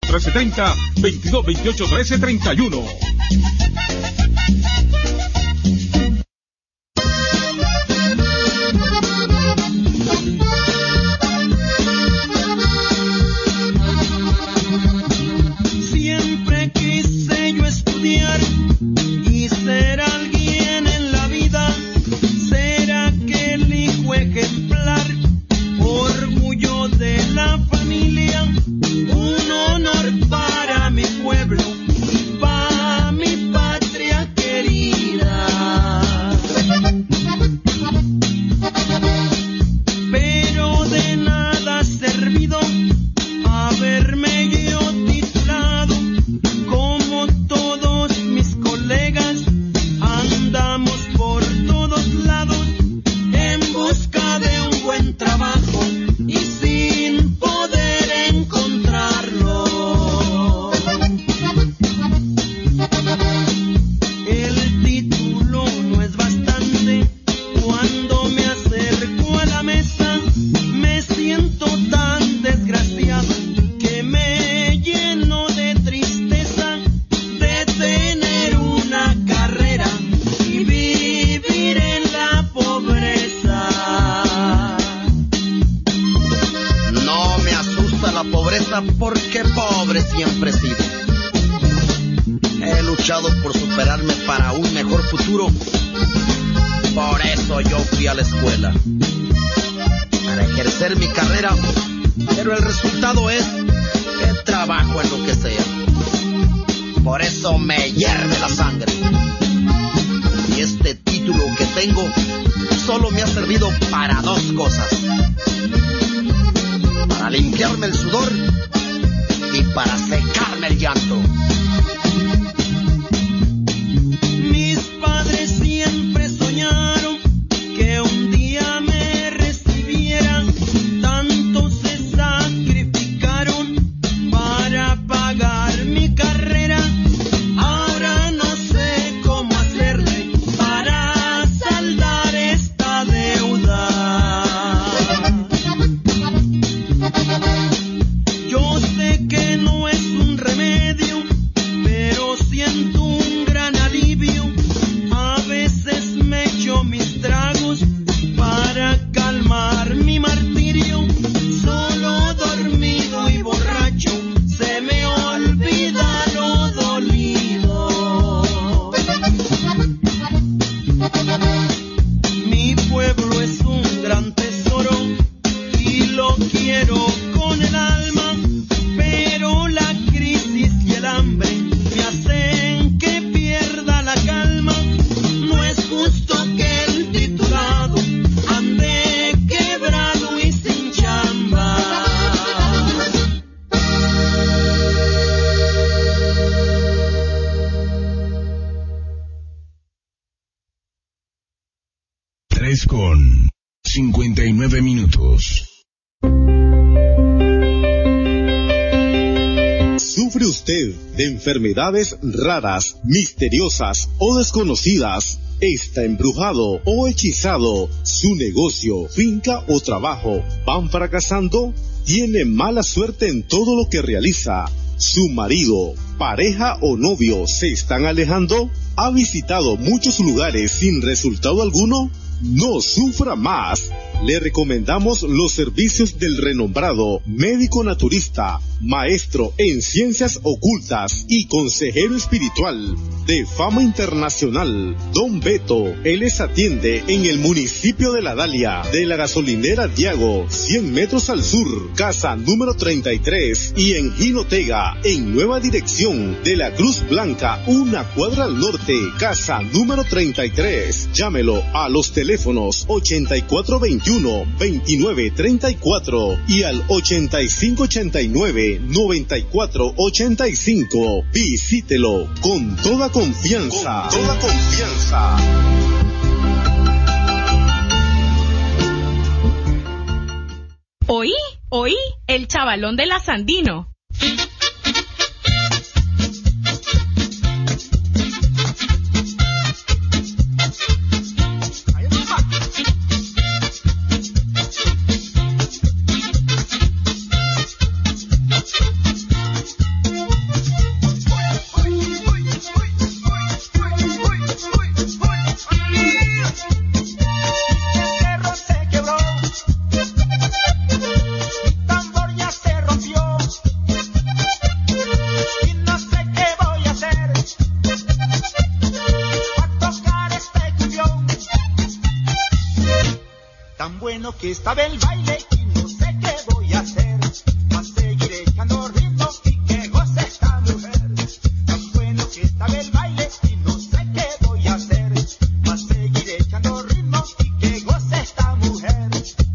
2228-1330, 2228-1331. Siempre quise yo estudiar y ser alguien en la vida, ser aquel hijo ejemplar, orgullo de la familia, un honor para mi pueblo, para mi patria querida. Pero de nada ha servido haberme yo titulado, como todos mis colegas, andamos por todos lados en busca de un buen trabajo y sin poder encontrarlo. El título no es bastante, cuando me acerco a la mesa me siento tan desgraciado que me lleno de tristeza de tener una carrera y vivir en la pobreza. No me asusta la pobreza porque pobre siempre he sido. He luchado por superarme para un mejor futuro. Por eso yo fui a la escuela, para ejercer mi carrera, pero el resultado es que trabajo en lo que sea. Por eso me hierve la sangre. Y este título que tengo solo me ha servido para dos cosas: para limpiarme el sudor y para secarme el llanto. Mis padres siempre soñaron que un día me recibieran, tanto se sacrificaron para pagar mi carrera. Ahora no sé cómo hacerle para saldar esta deuda. Yo sé que no es un remedio, pero siento un gran alivio. A veces me echo mis tragos para calmar mi martirio. Solo dormido y borracho se me olvida lo dolido. Mi pueblo es un gran tesoro y lo quiero con el alma, pero la crisis y el hambre me hacen que pierda la calma. No es justo que el titulado ande quebrado y sin chamba. Tres con 59 minutos. ¿Sufre usted de enfermedades raras, misteriosas o desconocidas? ¿Está embrujado o hechizado? ¿Su negocio, finca o trabajo van fracasando? ¿Tiene mala suerte en todo lo que realiza? ¿Su marido, pareja o novio se están alejando? ¿Ha visitado muchos lugares sin resultado alguno? No sufra más. Le recomendamos los servicios del renombrado médico naturista, maestro en ciencias ocultas y consejero espiritual de fama internacional, Don Beto. Él les atiende en el municipio de La Dalia, de la gasolinera Diago, 100 metros al sur, casa número 33, y en Jinotega, en nueva dirección de la Cruz Blanca, una cuadra al norte, casa número 33. Llámelo a los teléfonos 8421-2934 y al 8589-9485. Visítelo con toda confianza. Con toda confianza. Oí, el chavalón de la Sandino. que estaba el baile y no sé qué voy a hacer. Va a seguir echando ritmo y que goce esta mujer. Tan bueno que estaba el baile y no sé qué voy a hacer. Va a seguir echando ritmo y que goce esta mujer.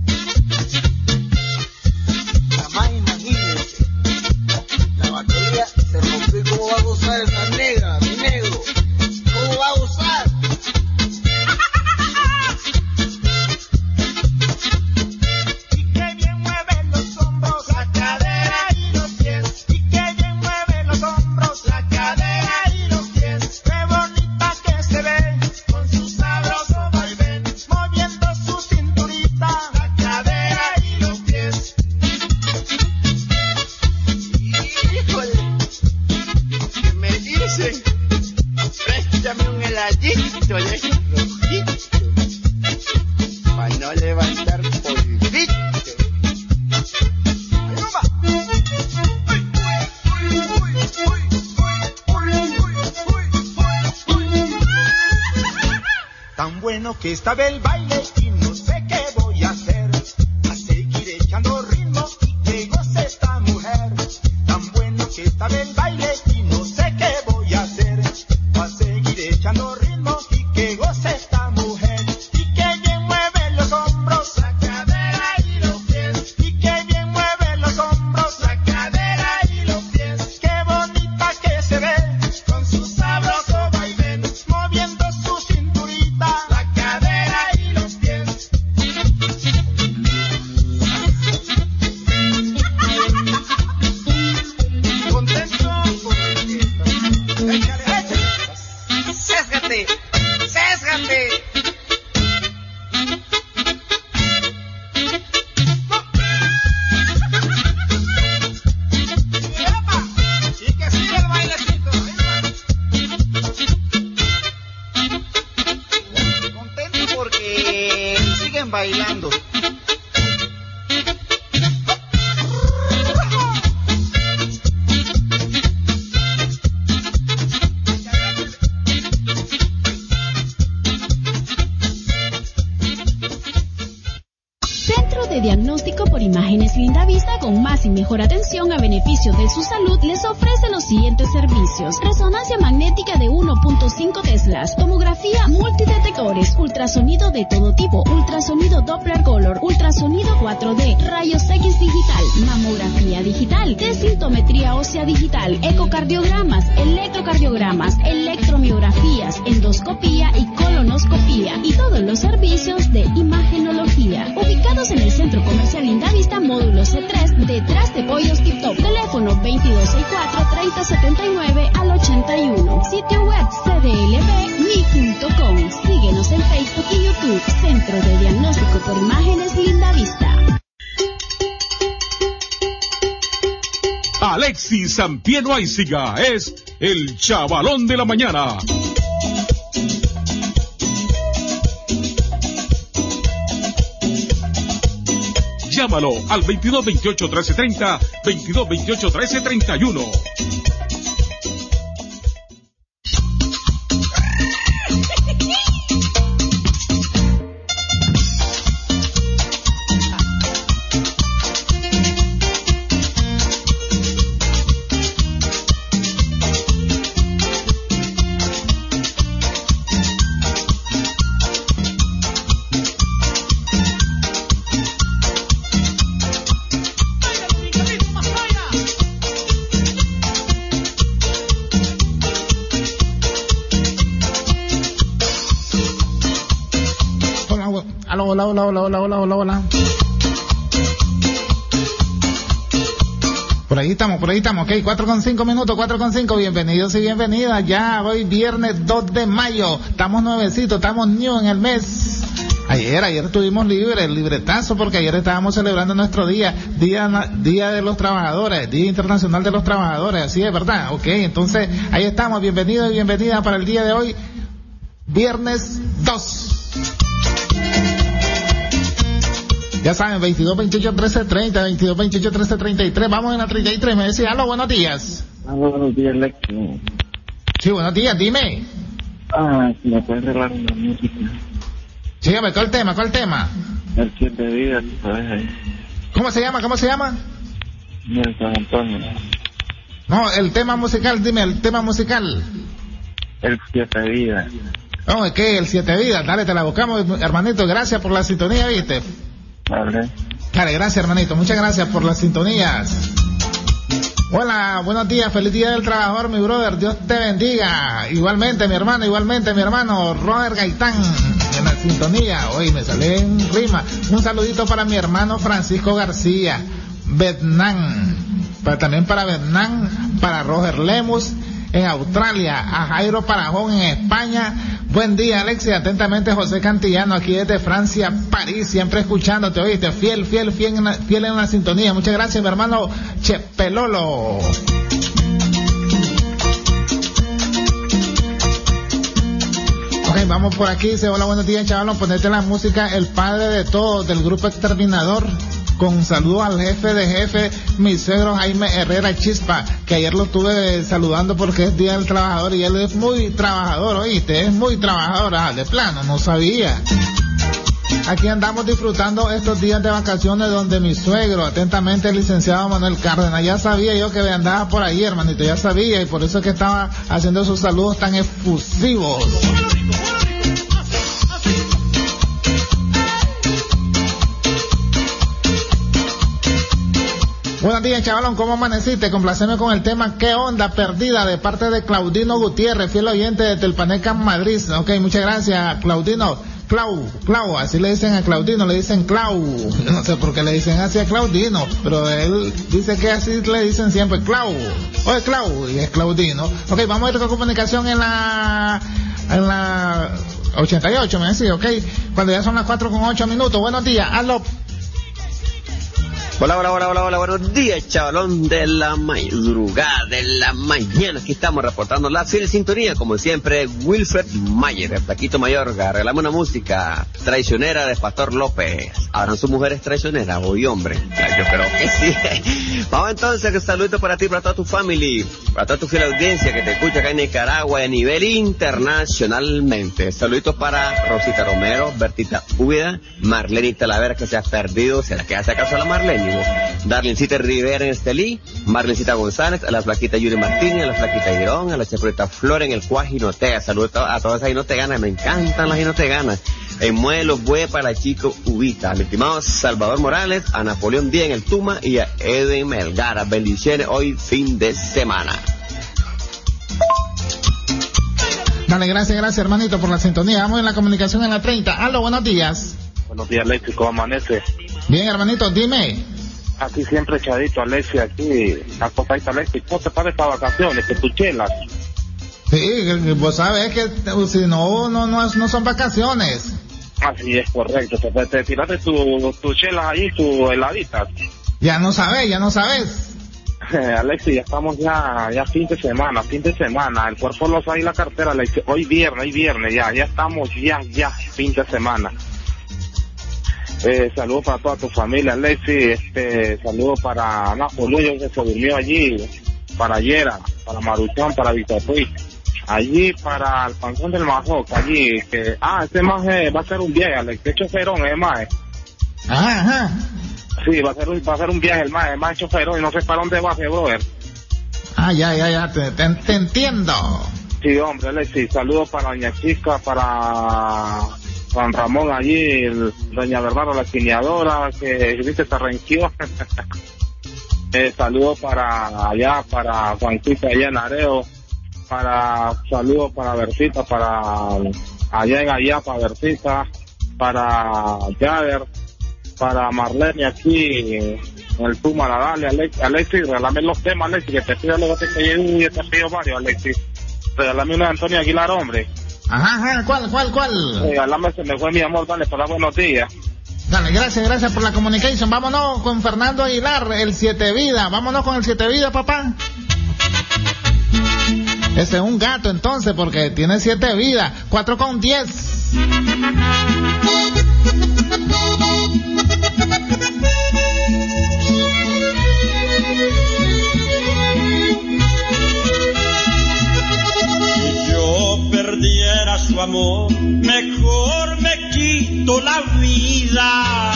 Jamás imagínense, la batería se rompió y cómo va a gozar esa negra, mi negro. ¿Cómo va a gozar? Para no levantar polvito. Tan bueno que estaba el baile y no sé qué voy a hacer. A seguir echando ritmo y que goce esta mujer. Tan bueno que estaba el baile y no sé qué voy a hacer. A seguir echando ritmo y que goce esta mujer. Y que bien mueve los hombros, la cadera y los pies. Y que bien mueve los hombros, la cadera y los pies. Qué bonita que se ve con su sabroso vaivén, moviendo su cinturita, la cadera y los pies. Contento porque échale, échale. ¡Césgate! ¡Césgate! Y que siga el bailecito. Contento porque siguen bailando. Centro de Diagnóstico por Imágenes Lindavista, con más y mejor atención a beneficio de su salud, les ofrece los siguientes servicios: resonancia magnética de 1.5 teslas, tomografía multidetectores, ultrasonido de todo tipo, ultrasonido Doppler Color, ultrasonido 4D, rayos X digital, mamografía digital, desintometría ósea digital, ecocardiogramas, electrocardiogramas, electromiografías, endoscopía y colonoscopía, y todos los servicios de imagenología. Ubicados en el Centro Comercial Lindavista, módulo C3, detrás de Pollos Tip Top. Teléfono 2264-3079 al 81. Sitio web cdlbmi.com. Síguenos en Facebook y YouTube. Centro de Diagnóstico por Imágenes Lindavista. Alexis Sampiero Aiziga es el chavalón de la mañana. Llámalo al 2228-1330, 2228-1331. Hola. Por ahí estamos, ok, 4:05 minutos, 4:05, bienvenidos y bienvenidas, ya hoy viernes 2 de mayo, estamos nuevecitos, estamos new en el mes. Ayer estuvimos libretazo, porque ayer estábamos celebrando nuestro día de los trabajadores, Día Internacional de los Trabajadores, así es, ¿verdad? Ok, entonces ahí estamos, bienvenidos y bienvenidas para el día de hoy, viernes 2. Ya saben, 2228-1330, 2228-1333, vamos en la 33, me decía, aló, buenos días. Buenos días, Lexi. Sí, buenos días, dime. Si me puedes arreglar una música. Sígame, ¿cuál tema? El 7 de vida, ¿sabes? Ahí. ¿Cómo se llama? El San Antonio. No, el tema musical, dime, el tema musical. El 7 de vida. No, ¿qué? El 7 de vida. Dale, te la buscamos, hermanito. Gracias por la sintonía, ¿viste? Vale. Dale, gracias, hermanito. Muchas gracias por las sintonías. Hola, buenos días, feliz día del trabajador, mi brother, Dios te bendiga. Igualmente, mi hermano, Robert Gaitán, en la sintonía. Hoy me sale en rima. Un saludito para mi hermano Francisco García, Vietnam, también para Vietnam, para Roger Lemus en Australia, a Jairo Parajón en España. Buen día, Alexia, atentamente José Cantillano, aquí desde Francia, París, siempre escuchándote, oíste, fiel en la sintonía. Muchas gracias, mi hermano Chepelolo. Ok, vamos por aquí, dice, hola, buenos días, chavalón, ponete la música, el padre de todos, del grupo Exterminador. Con saludos al jefe de jefe, mi suegro Jaime Herrera Chispa, que ayer lo estuve saludando porque es Día del Trabajador y él es muy trabajador, oíste, es muy trabajador, de plano, no sabía. Aquí andamos disfrutando estos días de vacaciones donde mi suegro, atentamente el licenciado Manuel Cárdenas, ya sabía yo que andaba por ahí, hermanito, ya sabía, y por eso es que estaba haciendo esos saludos tan efusivos. Buenos días, chavalón, ¿cómo amaneciste? Complaceme con el tema ¿Qué onda perdida? De parte de Claudino Gutiérrez, fiel oyente de Telpaneca, Madrid. Ok, muchas gracias, Claudino. Clau, así le dicen a Claudino, le dicen Clau. No sé por qué le dicen así a Claudino, pero él dice que así le dicen siempre Clau. Oye, Clau, y es Claudino. Ok, vamos a ir con comunicación en la 88, me decía, ok, cuando ya son las 4:08. Buenos días, aló. Hola, buenos días, chavalón de la madrugada, de la mañana. Aquí estamos reportando la fiel sintonía, como siempre, Wilfred Mayer, el Paquito Mayorga. Arreglamos una música traicionera de Pastor López. ¿Habrán sus mujeres traicioneras, hoy hombre? Yo creo que sí. Vamos entonces, que saludito para ti, para toda tu family, para toda tu fiel audiencia que te escucha acá en Nicaragua a nivel internacionalmente. Saluditos para Rosita Romero, Bertita Úbeda, Marlene Talavera, que se ha perdido, se la queda hace caso a la Marlene. Darlencita Rivera en Estelí, Marlencita González, a la flaquita Yuri Martínez, a la flaquita Girón, a la chapurita Flor en el Cuaj Jinotega. Saludos a todas esas jinoteganas, me encantan las jinoteganas. En Muelos Bue para la Chico Ubita, al estimado Salvador Morales, a Napoleón Díaz en el Tuma y a Edwin Melgara. Bendiciones hoy fin de semana. Dale, gracias hermanito por la sintonía. Vamos en la comunicación en la 30. Aló, buenos días. Buenos días, Alexi, ¿cómo amanece? Bien, hermanito, dime. Aquí siempre echadito, Alexi, aquí, acostadito, Alexi. ¿Cómo te parece estas vacaciones? Que tu chelas. Sí, vos sabés que si no son vacaciones. Así es, correcto. Te tiraste tu chelas ahí, tu heladita. Ya no sabes. Alexi, ya estamos ya fin de semana. El cuerpo lo sabe y la cartera, Alexi. Hoy viernes, ya estamos, ya, fin de semana. Saludos para toda tu familia, Alexi. Saludos para Napoleón, que se durmió allí, para Yera, para Maruchán, para Víctor Ruiz, allí para el Panzón del Majoca, allí, este maje va a ser un viaje, Alexi, es choferón, maje. Ajá. Sí, va a ser un viaje, el maje es choferón y no sé para dónde va, brother. Ya, te entiendo. Sí, hombre, Alexi, saludos para Doña Chica, para Juan Ramón allí, Doña Bernardo la cineadora, que viste se renquió. Saludos para Juanquita allá en Areo, saludos para Versita, para allá en Ayapa, Versita, para Jader, para Marlene aquí en el Tuma, dale, Alexi, regálame los temas, Alexi, que te pido luego que te llegue y te pido varios, Alexi. Regálame una de Antonio Aguilar, hombre. Ajá, ¿cuál? Regalame Se Me Fue Mi Amor, dale, para buenos días. Dale, gracias por la comunicación. Vámonos con Fernando Aguilar, el 7 Vida. Vámonos con el 7 Vida, papá. Ese es un gato entonces, porque tiene 7 vidas. 4:10. Si yo perdiera su amor, mejor me quito la vida.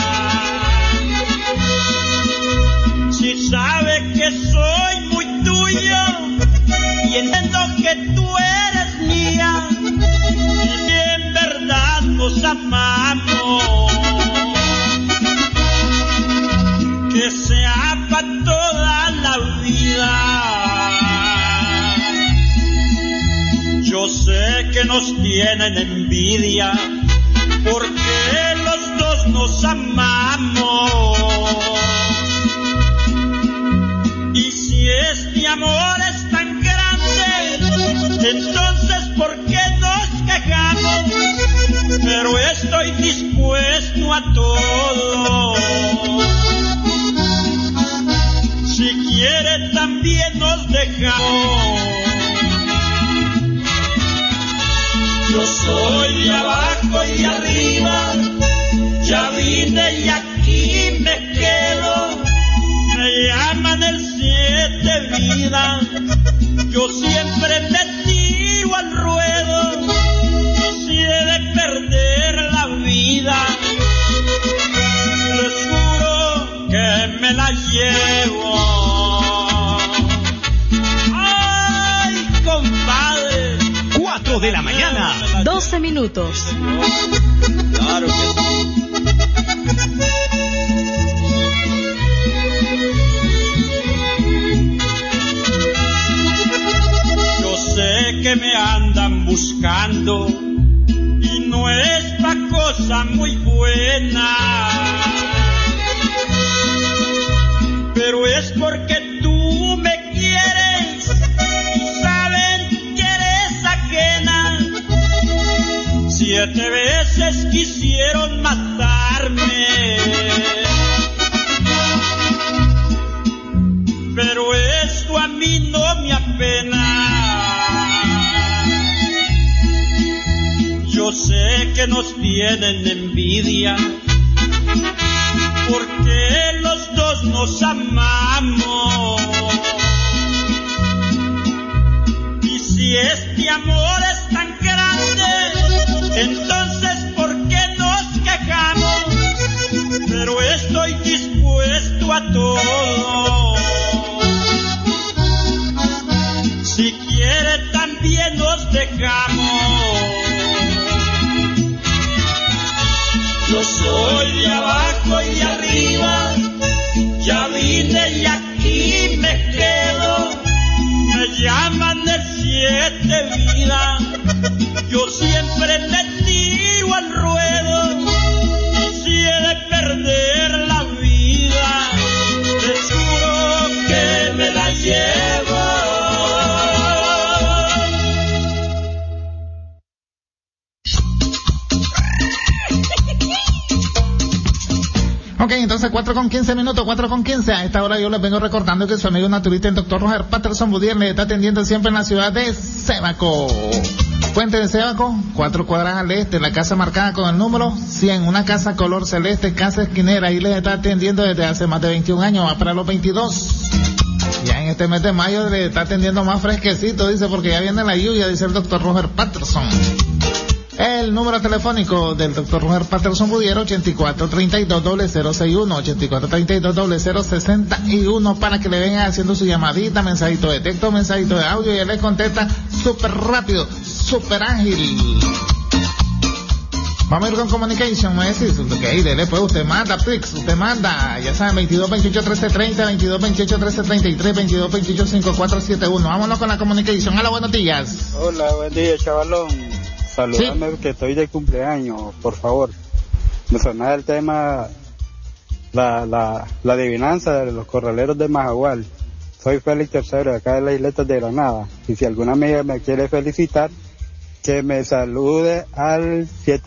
y entiendo que tú eres mía y que en verdad nos amamos. Que sea para toda la vida. Yo sé que nos tienen envidia porque los dos nos amamos. Y si este amor es tan grande, entonces ¿por qué nos quejamos? Pero estoy dispuesto a todo. Si quiere también nos dejamos. Yo soy de abajo y de arriba, ya vine y aquí me quedo. Me llaman el 7 vida, yo siempre me tiro al ruedo. Y si he de perder la vida, les juro que me la llevo. Ay, compadre. 4 de la mañana. 12 minutos. Claro que sí. Yo sé que me andan buscando y no es pa' cosa muy buena, pero es porque tú me quieres y saben que eres ajena. 7 veces quisieron matarme, pero esto a mí no me apena. Yo sé que nos tienen envidia porque los dos nos amamos. Y si este amor es tan grande, entonces ¿por qué nos quejamos? Pero estoy dispuesto a todo. Si quiere también nos dejamos. Yo soy de abajo y de arriba, ya vine y aquí me quedo. Me llaman el 7 vida, yo siempre me tiro al ruedo. Y si he de perder la vida, te juro que me la llevo. Ok, entonces 4:15 minutos, 4:15. A esta hora yo les vengo recordando que su amigo naturista, el doctor Roger Patterson Budier, le está atendiendo siempre en la ciudad de Sébaco. Puente de Sébaco, 4 cuadras al este, la casa marcada con el número 100, una casa color celeste, casa esquinera, ahí les está atendiendo desde hace más de 21 años, va para los 22. Ya en este mes de mayo le está atendiendo más fresquecito, dice, porque ya viene la lluvia, dice el doctor Roger Patterson. El número telefónico del doctor Roger Patterson Budier, 8432-0061, 8432-0061, para que le vengan haciendo su llamadita, mensajito de texto, mensajito de audio, y él le contesta súper rápido, súper ágil. Vamos a ir con communication, me decís, ok, dele pues, usted manda, Prix, usted manda, ya saben, 2228-1330, 2228-1333, 2228-5471, vámonos con la communication. Hola, buenos días. Hola, buen día, chavalón. Saludame, ¿sí? Que estoy de cumpleaños, por favor. Me sonaba el tema, la adivinanza de los corraleros de Majagual. Soy Félix III, de acá de las Isletas de Granada. Y si alguna amiga me quiere felicitar, que me salude al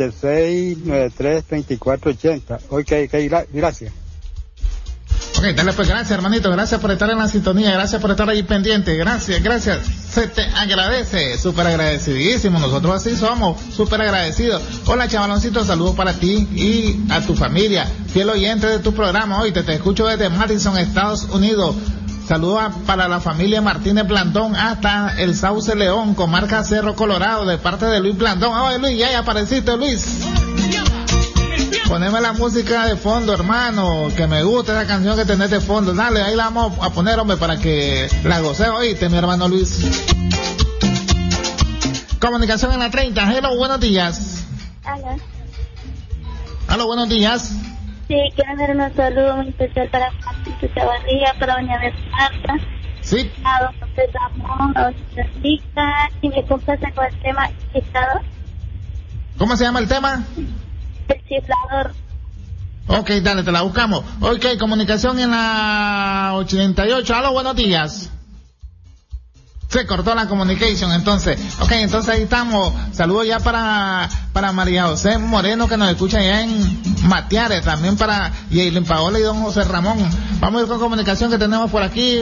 7693-3480. Ok, gracias. Ok, dale pues, gracias hermanito, gracias por estar en la sintonía, gracias por estar ahí pendiente, gracias, se te agradece, súper agradecidísimo, nosotros así somos, súper agradecidos. Hola chavaloncito, saludos para ti y a tu familia, fiel oyente de tu programa, hoy te escucho desde Madison, Estados Unidos. Saludos para la familia Martínez Blandón hasta el Sauce León, comarca Cerro Colorado, de parte de Luis Blandón. Ay, Luis, ya apareciste, Luis. Poneme la música de fondo, hermano, que me gusta esa canción que tenés de fondo. Dale, ahí la vamos a poner, hombre, para que la goce. Oíste, mi hermano Luis. Comunicación en la 30. Hello, buenos días. Hola. Aló, buenos días. Sí, quiero dar un saludo muy especial para Francisco Chavarría, para doña Marta. Sí. A don José Ramón, a don Francisca, y me complace con el tema chiflador. ¿Cómo se llama el tema? El chiflador. Ok, dale, te la buscamos. Ok, comunicación en la 88. Aló, buenos días. Se cortó la communication, entonces. Ok, entonces ahí estamos. Saludos ya para María José Moreno, que nos escucha allá en Matiares. También para Yailin Paola y don José Ramón. Vamos a ir con comunicación que tenemos por aquí.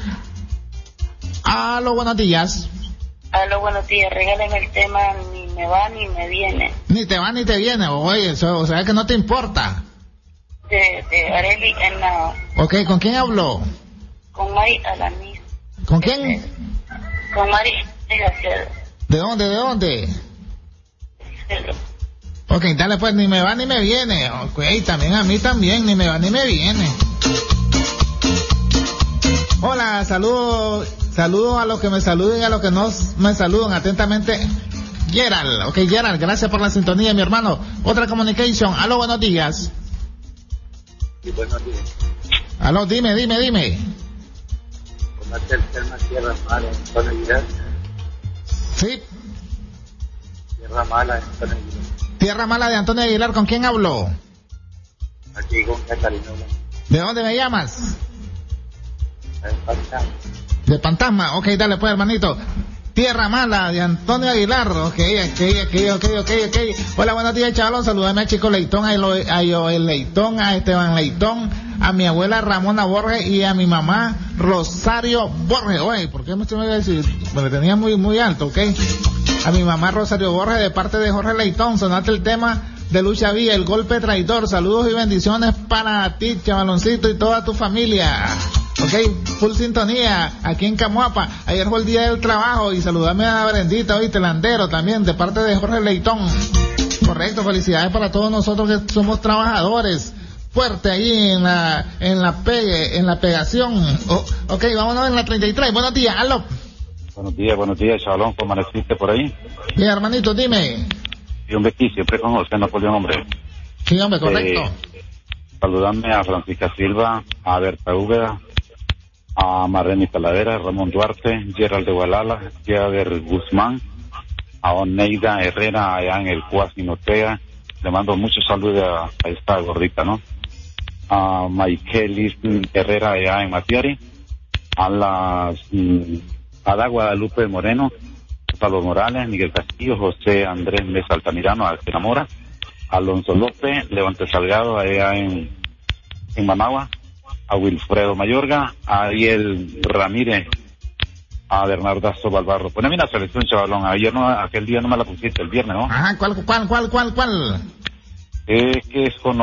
Aló, buenos días. Aló, buenos días. Regáleme el tema Ni me va ni me viene. Ni te va ni te viene. Oye, o sea que no te importa. De Areli Henao. Ok, ¿con quién habló? Con Mari Alanis. ¿Con quién? Con Mari García. ¿De dónde? Ok, dale pues, ni me va ni me viene. Ok, también a mí también, ni me va ni me viene. Hola, saludos a los que me saluden y a los que no me saludan. Atentamente, Gerald. Ok, Gerald, gracias por la sintonía, mi hermano. Otra communication. Aló, buenos días. Sí, buenos días. Aló, dime. ¿Conoce el tema Tierra Mala, Antonio Aguilar? Sí. Tierra Mala, Antonio Aguilar. Tierra Mala de Antonio Aguilar, ¿con quién habló? Aquí con Catalina. ¿De dónde me llamas? De Fantasma. De Fantasma, ok, dale pues, hermanito. Tierra Mala de Antonio Aguilar, ok. Hola, buenos días, chavos. Saludame a Chico Leitón, a Joel Leitón, a Esteban Leitón, a mi abuela Ramona Borges y a mi mamá Rosario Borges. Oye, ¿por qué me estoy diciendo? Me lo tenía muy alto, ok. A mi mamá Rosario Borges, de parte de Jorge Leitón, sonate el tema de Lucha Villa, El Golpe Traidor. Saludos y bendiciones para ti, chavaloncito, y toda tu familia. Ok, full sintonía, aquí en Camuapa. Ayer fue el día del trabajo y saludame a Brendita, oíste, Landero también, de parte de Jorge Leitón. Correcto, felicidades para todos nosotros que somos trabajadores. Fuerte ahí en la pegación. Ok, vámonos en la 33. Buenos días, aló. Buenos días, Chavalón, ¿cómo amaneciste por ahí? Bien, hermanito, dime. Y hombre, aquí siempre con José Napoleón, hombre. Sí, hombre, correcto. Saludame a Francisca Silva, a Berta Úbeda, a Marlene Talavera, Ramón Duarte, Gerald de Gualala, Javier Guzmán, a Oneida Herrera allá en el Cuasi Notea. Le mando muchos saludos a esta gordita, ¿no? A Michaelis Herrera allá en Matiari, a Guadalupe Moreno, Pablo Morales, Miguel Castillo, José Andrés Mesa Altamirano, a Enamora, Alonso López, Levante Salgado allá en Managua, a Wilfredo Mayorga, a Ariel Ramírez, a Bernardazo Balbarro. Poneme una selección, chavalón. Aquel día no me la pusiste, el viernes, ¿no? Ajá, ¿cuál? Que es con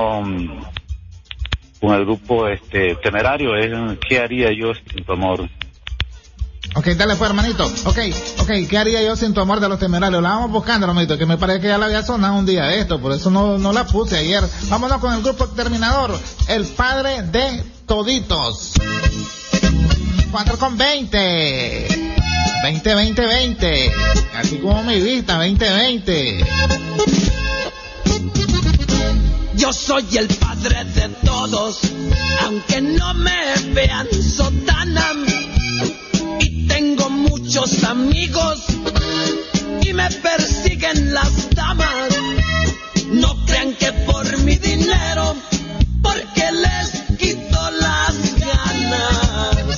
el grupo Temerario, ¿qué haría yo sin tu amor? Ok, dale pues, hermanito. Ok, ¿qué haría yo sin tu amor de los Temerarios? La vamos buscando, hermanito, que me parece que ya la había sonado un día de esto, por eso no la puse ayer. Vámonos con el grupo Terminador, el padre de toditos. 4:20. 20. Así como mi vista, 2020. Yo soy el padre de todos, aunque no me vean sotana. Y tengo muchos amigos y me persiguen las damas. No crean que por mi dinero, porque les quito las ganas.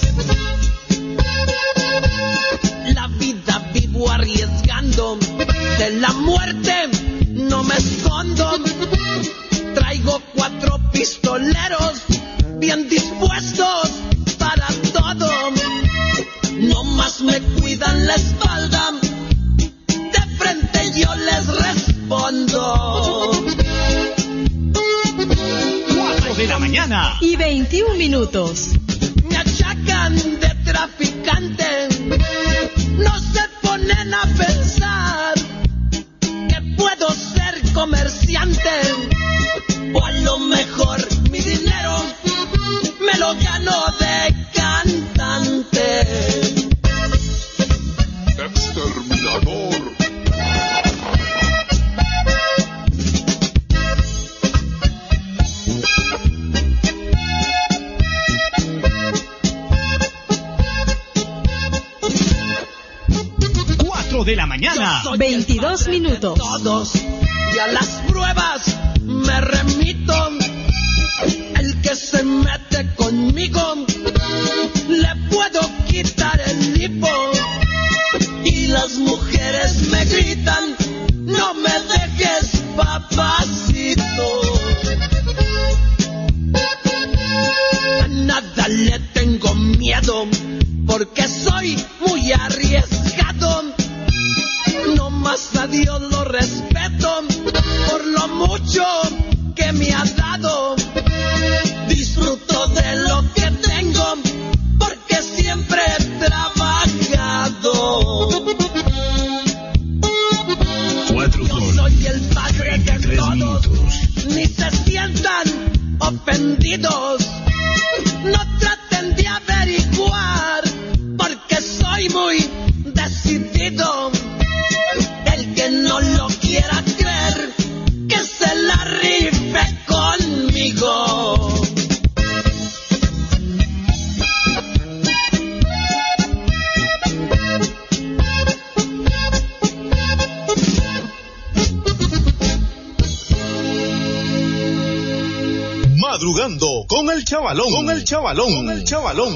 La vida vivo arriesgando, de la muerte no me escondo. Traigo 4 pistoleros bien dispuestos para todo. No más me cuidan la espalda, de frente yo les respondo. 4 de la mañana y 21 minutos. Me achacan de traficante, no se ponen a pensar que puedo ser comerciante. 4 de la mañana. 22 minutos. Todos y a las pruebas me remito. El que se mete conmigo le puedo quitar el lipo. Y las mujeres me gritan, no me dejes, papacito. A nada le tengo miedo, porque soy muy arriesgado. No más a Dios lo respeto, por lo mucho que me ha dado. Disfruto de lo que tengo, porque siempre he trabajado. Yo soy el padre de todos, ni se sientan ofendidos. No traten de averiguar, porque soy muy decidido. El que no lo quiera creer, que se la rife conmigo. Madrugando con el chavalón, con el chavalón, con el chavalón.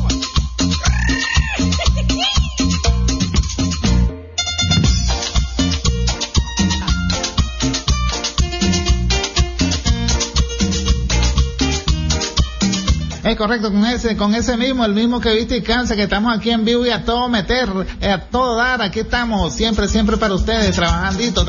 Es correcto, con ese mismo, el mismo que viste y cansa, que estamos aquí en vivo y a todo meter, a todo dar, aquí estamos, siempre para ustedes, trabajandito,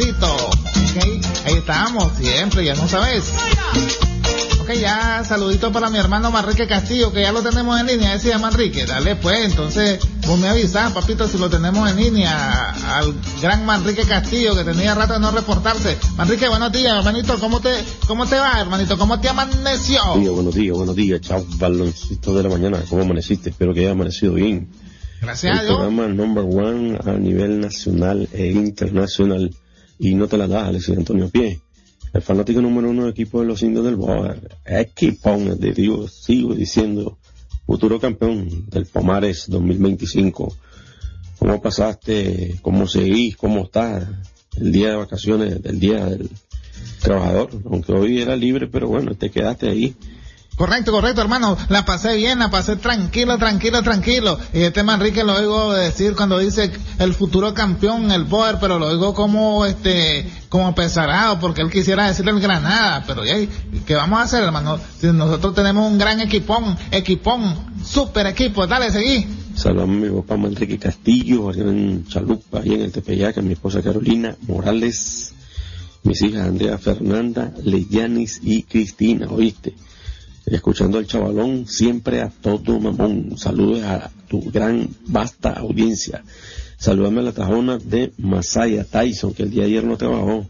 okay, ahí estamos, siempre, ya no sabes. Ok, ya, saludito para mi hermano Manrique Castillo, que ya lo tenemos en línea, decía Manrique, dale pues, entonces, vos me avisás, papito, si lo tenemos en línea, al gran Manrique Castillo, que tenía rato de no reportarse. Manrique, buenos días, hermanito, ¿cómo te va, hermanito? ¿Cómo te amaneció? Buenos días, chao, baloncito de la mañana, ¿cómo amaneciste? Espero que haya amanecido bien. Gracias a Dios. El programa number one a nivel nacional e internacional, y no te la das, Alexis Antonio Pie. El fanático número 1 del equipo de los indios del Boer, equipón de Dios, sigo diciendo, futuro campeón del Pomares 2025. ¿Cómo pasaste? ¿Cómo seguís? ¿Cómo estás? El día de vacaciones, del día del trabajador, aunque hoy era libre, pero bueno, te quedaste ahí. Correcto, hermano, la pasé bien, la pasé tranquilo. Y este Manrique lo oigo decir cuando dice el futuro campeón, el Boer, pero lo oigo como pesarado, porque él quisiera decirle el Granada, pero ya, ¿qué vamos a hacer, hermano? Si nosotros tenemos un gran equipón, super equipo, dale, seguí. Saludamos a mi papá Manrique Castillo, allá en Chalupa, allá en el Tepeyac, a mi esposa Carolina Morales, mis hijas Andrea Fernanda, Leyanis y Cristina, ¿oíste? Escuchando al chavalón, siempre a todo mamón. Saludos a tu gran, vasta audiencia. Saludame a la tajona de Masaya Tyson, que el día de ayer no trabajó,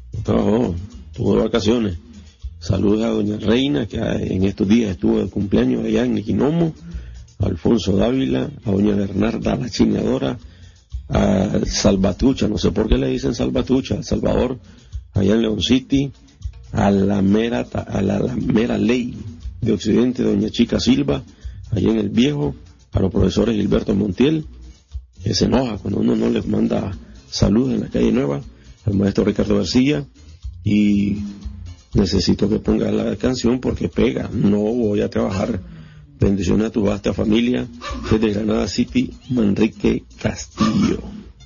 tuvo de vacaciones. Saludos a doña Reina, que en estos días estuvo de cumpleaños allá en Niquinomo, a Alfonso Dávila, a doña Bernarda la Chineadora, a Salvatrucha, no sé por qué le dicen Salvatrucha, a Salvador, allá en León City, a la mera ley de Occidente, doña Chica Silva, allá en El Viejo, a los profesores Gilberto Montiel, que se enoja cuando uno no les manda saludos en la calle Nueva, al maestro Ricardo García, y necesito que ponga la canción porque pega, no voy a trabajar. Bendiciones a tu vasta familia, desde Granada City, Manrique Castillo.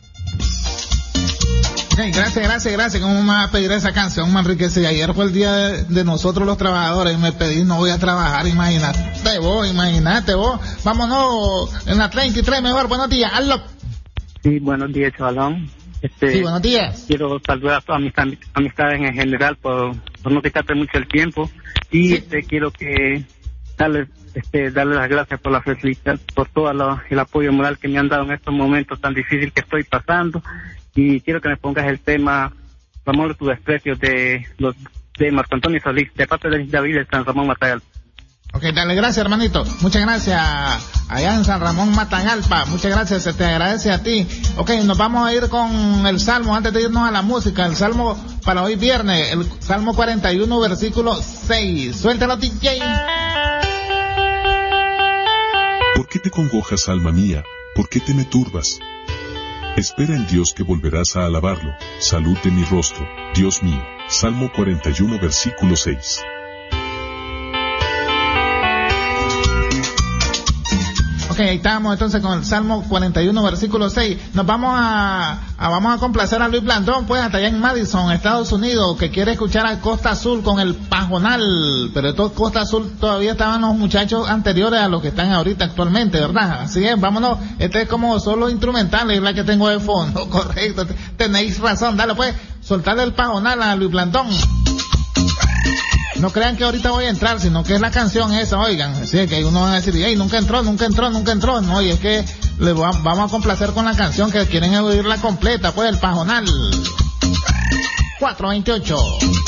Okay, gracias. ¿Cómo me vas a pedir esa canción, Manrique? Si ayer fue el día de nosotros los trabajadores, me pedí, no voy a trabajar, imagínate vos. Vámonos en la 33 mejor, buenos días, hazlo. Sí, buenos días, chavalón. Sí, buenos días. Quiero saludar a todas mis amistades en general por no quitarte mucho el tiempo. Y quiero que darles las gracias por la felicidad, por todo el apoyo moral que me han dado en estos momentos tan difíciles que estoy pasando. Y quiero que me pongas el tema Amor tu desprecio de Marco Antonio Solís, de parte de David de San Ramón Matagalpa. Ok, dale, gracias, hermanito. Muchas gracias allá en San Ramón Matagalpa. Muchas gracias, se te agradece a ti. Ok, nos vamos a ir con el Salmo, antes de irnos a la música, el Salmo para hoy viernes, el Salmo 41, versículo 6. Suéltalo, DJ. ¿Por qué te congojas, alma mía? ¿Por qué te me turbas? Espera en Dios que volverás a alabarlo. Salud de mi rostro, Dios mío. Salmo 41, versículo 6. Ok, ahí estamos entonces con el Salmo 41, versículo 6. Nos vamos a complacer a Luis Blandón, pues hasta allá en Madison, Estados Unidos, que quiere escuchar a Costa Azul con el Pajonal. Pero estos Costa Azul todavía estaban los muchachos anteriores a los que están ahorita actualmente, ¿verdad? Así es, vámonos. Este es como solo instrumental, es la que tengo de fondo. Correcto, tenéis razón. Dale pues, soltarle el Pajonal a Luis Blandón. No crean que ahorita voy a entrar, sino que es la canción esa, oigan. Así que uno va a decir, hey, nunca entró. No, y es que vamos a complacer con la canción que quieren oírla completa, pues el Pajonal. 428.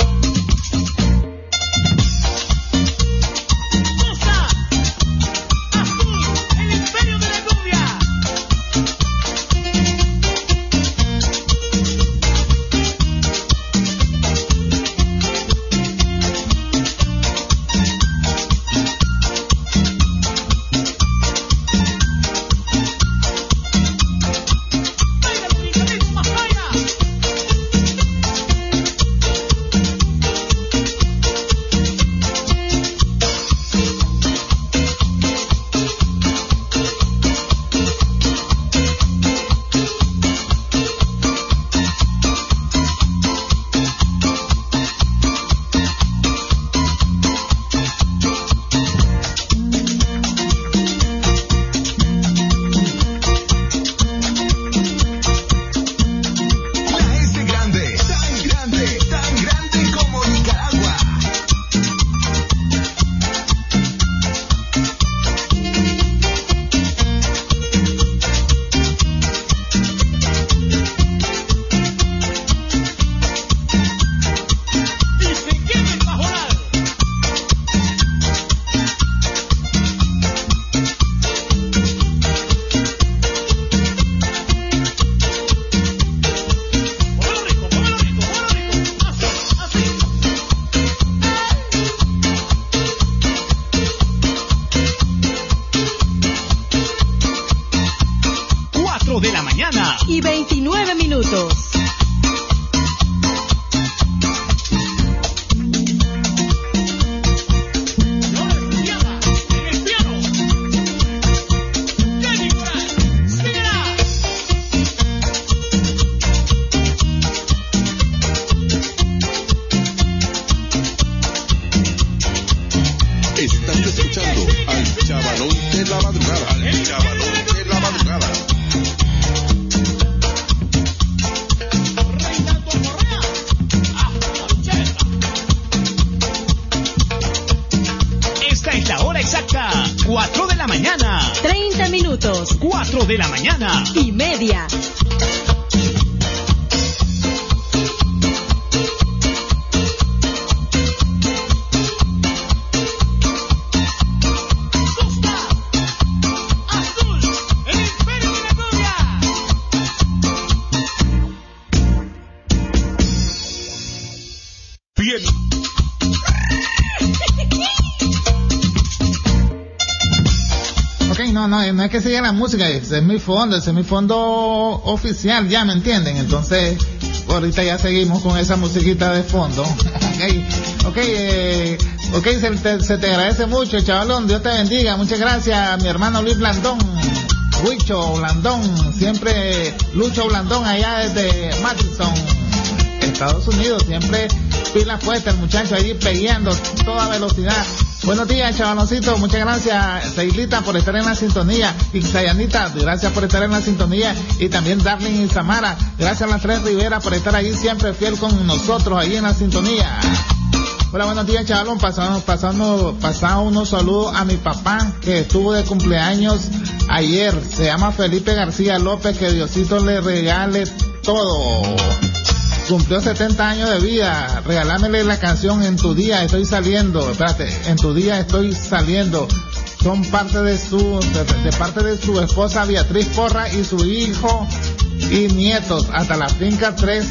Y 29 minutos. Estás escuchando al Chavalón de la Madrugada. Al Chavalón de la Madrugada. Esta es la hora exacta. 4 de la mañana. 30 minutos. 4 de la mañana. Y media. No es que siga la música, ese es mi fondo oficial, ya me entienden. Entonces, ahorita ya seguimos con esa musiquita de fondo. Ok, se te agradece mucho, chavalón, Dios te bendiga, muchas gracias, mi hermano Luis Blandón, Huicho Blandón, siempre Lucho Blandón allá desde Madison, Estados Unidos, siempre pila puesta el muchacho allí peleando toda velocidad. Buenos días, chavaloncito, muchas gracias, Seilita, por estar en la sintonía, y Sayanita, gracias por estar en la sintonía, y también Darling y Samara, gracias a las tres Rivera por estar ahí siempre fiel con nosotros ahí en la sintonía. Hola, buenos días, chavalón, pasando unos saludos a mi papá que estuvo de cumpleaños ayer, se llama Felipe García López, que Diosito le regale todo. Cumplió 70 años de vida. Regálamele la canción En tu día estoy saliendo. En tu día estoy saliendo. Son parte de parte de su esposa Beatriz Porra y su hijo y nietos. Hasta la finca Tres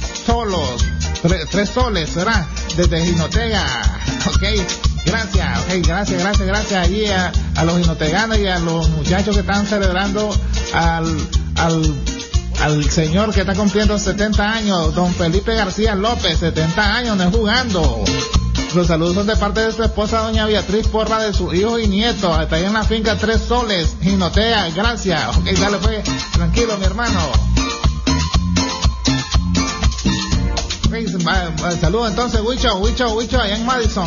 Soles, ¿verdad? Desde Jinotega. Ok, gracias allí a los jinoteganos y a los muchachos que están celebrando al al señor que está cumpliendo 70 años, don Felipe García López, 70 años, no es jugando. Los saludos son de parte de su esposa, doña Beatriz Porra, de sus hijos y nietos. Está ahí en la finca Tres Soles, Ginotea. Gracias. Ok, dale pues. Tranquilo, mi hermano. Okay, saludos entonces, Huicho, allá en Madison.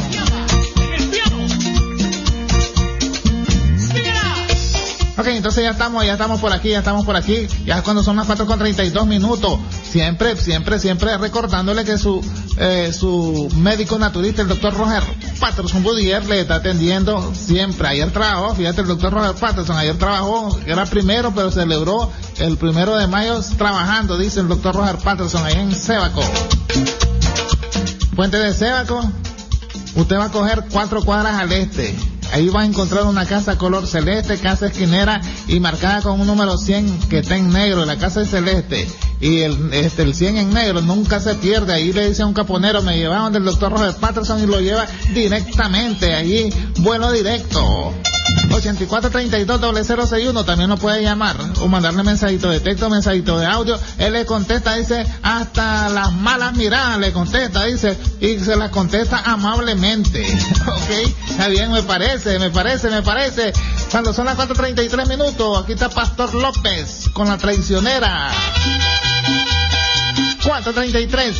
Ok, entonces ya estamos por aquí. Ya cuando son las 4:32 minutos. Siempre recordándole que su médico naturista, el doctor Roger Patterson Boudier, le está atendiendo siempre. Ayer trabajó, fíjate, el doctor Roger Patterson, ayer trabajó, era primero, pero celebró el 1 de mayo trabajando, dice el doctor Roger Patterson, ahí en Sébaco. Puente de Sébaco, usted va a coger 4 cuadras al este. Ahí va a encontrar una casa color celeste, casa esquinera y marcada con un número 100 que está en negro. La casa es celeste y el 100 en negro nunca se pierde. Ahí le dice a un caponero, me llevaron del doctor Roger Patterson y lo lleva directamente. Allí, vuelo directo. 8432-0061, también lo puede llamar o mandarle mensajito de texto, mensajito de audio. Él le contesta, dice, hasta las malas miradas le contesta, dice, y se las contesta amablemente. Ok, está bien, me parece. Cuando son las 4:33 minutos, aquí está Pastor López con La Traicionera. 4:33.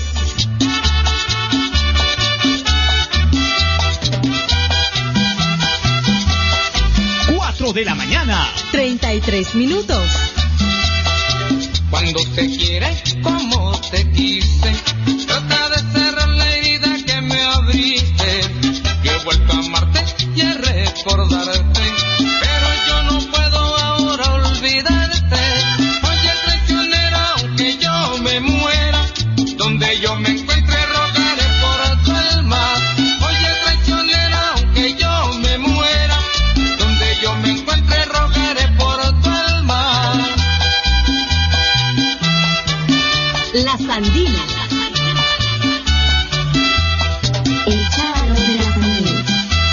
De la mañana, 33 minutos. Cuando te quiere como te quise, trata de cerrar la herida que me abriste. Yo he vuelto a amarte y a recordarte, pero yo no puedo ahora olvidarte. Oye, traicionera, aunque yo me muera, donde yo me encuentre rogaré por tu alma. Oye, traicionera, aunque yo me muera, donde yo me encuentre rogaré por tu alma. La Sandina. El Chavalón de la Sandina.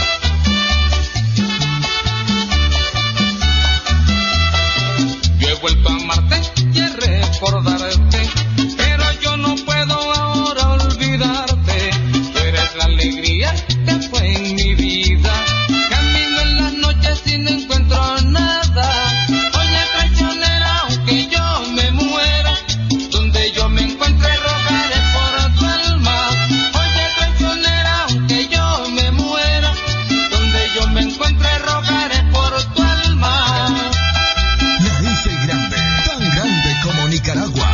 Yo he vuelto a amarte y a recordarte, pero yo no puedo ahora olvidarte. Tú eres la alegría que fue en mi vida. Camino en las noches y no encuentro nada. Oye, traicionera, aunque yo me muera, donde yo me encuentre rogaré por tu alma. Oye, traicionera, aunque yo me muera, donde yo me encuentre rogaré por tu alma. La hice grande, tan grande como Nicaragua.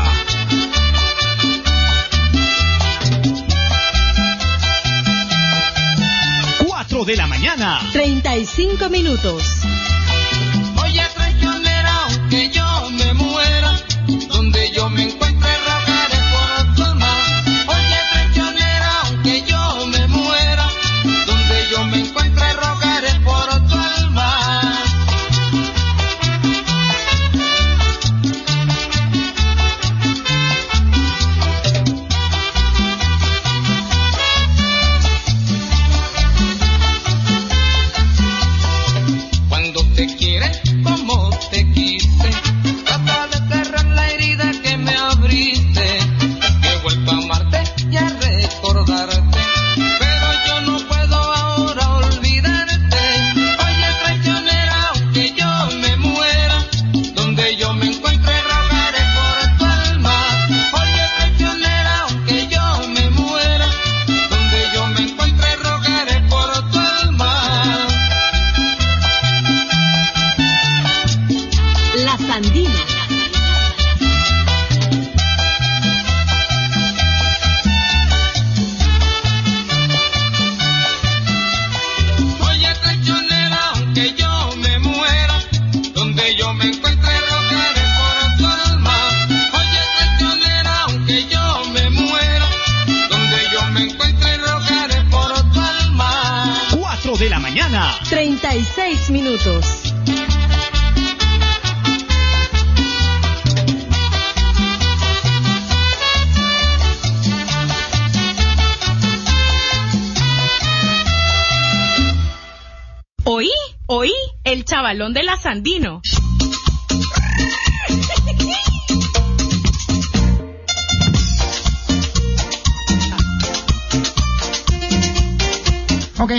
de la mañana, 35 minutos. Oye, traicionera, aunque yo me muera, donde yo me encuentre rogaré por tu alma. Oye, traicionera, aunque yo me muera, donde yo me encuentre rogaré por tu alma. Cuando te quiere como te quise, trata de cerrar la herida que me abriste. He vuelto a amarte y a recordarte, pero yo no puedo ahora olvidarte. Oye, traicionera, aunque yo me muera, donde yo me encuentre rogaré por tu alma. Oye, traicionera, aunque yo me muera, donde yo me encuentre rogaré por tu alma. La Sandina. Oye, traicionera, aunque yo me muera, donde yo me encuentre rogaré por tu alma. Oye, traicionera, aunque yo me muera, donde yo me encuentre rogaré por tu alma. 4 de la mañana, 36 minutos. Oí, el chavalón de la Sandino.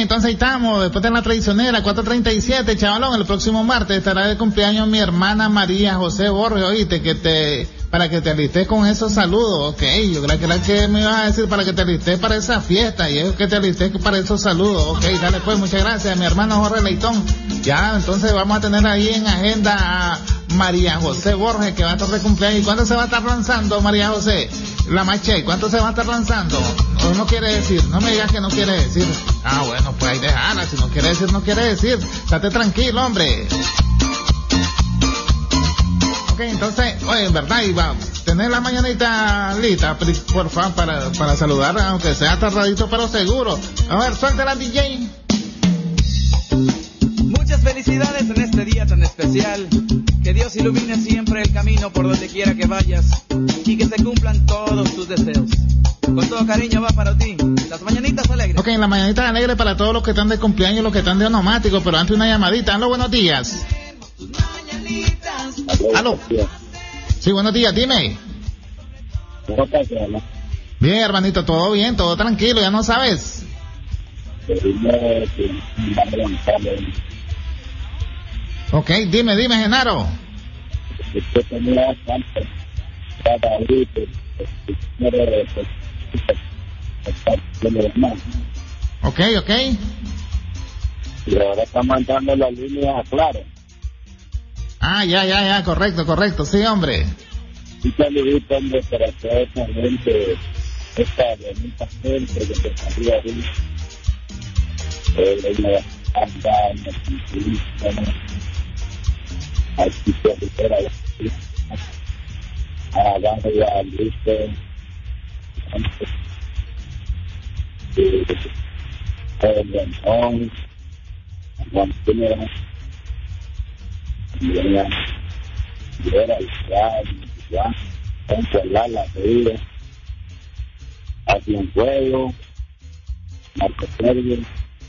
entonces ahí estamos, después de la traicionera, 4:37, chavalón, el próximo martes estará de cumpleaños mi hermana María José Borges, oíste, para que te alistes con esos saludos, ok, yo creo que era que me ibas a decir para que te alistes para esa fiesta, y es que te alistes para esos saludos, ok, dale pues, muchas gracias, mi hermano Jorge Leitón. Ya, entonces vamos a tener ahí en agenda a María José Borges, que va a estar de cumpleaños. ¿Y cuándo se va a estar lanzando María José? La Maché, ¿cuánto se va a estar lanzando? No quiere decir, no me digas que no quiere decir. Ah, bueno, pues ahí déjala, si no quiere decir, no quiere decir. Estate tranquilo, hombre. Ok, entonces, oye, en verdad, Iba, tener la mañanita lista, por favor, para saludar, aunque sea tardadito, pero seguro. A ver, suéltela, DJ. Muchas felicidades en este día tan especial. Que Dios ilumine siempre el camino por donde quiera que vayas y que se cumplan todos tus deseos. Con todo cariño va para ti, las mañanitas alegres. Ok, las mañanitas alegres para todos los que están de cumpleaños y los que están de onomático, pero antes una llamadita. Aló, buenos días. Aló. Sí, buenos días, dime. Bien, hermanito, todo bien, todo tranquilo, ya no sabes. Ok, dime, Genaro. Ok. Y ahora están mandando la línea clara. Ah, ya, correcto, sí, hombre. Un saludito, hombre, para toda esa gente, esta bonita gente que se salió ahí. Aquí se recupera abajo ya listo el Bentón Guantínera ya controlar la vida hacia un juego Marco Sergio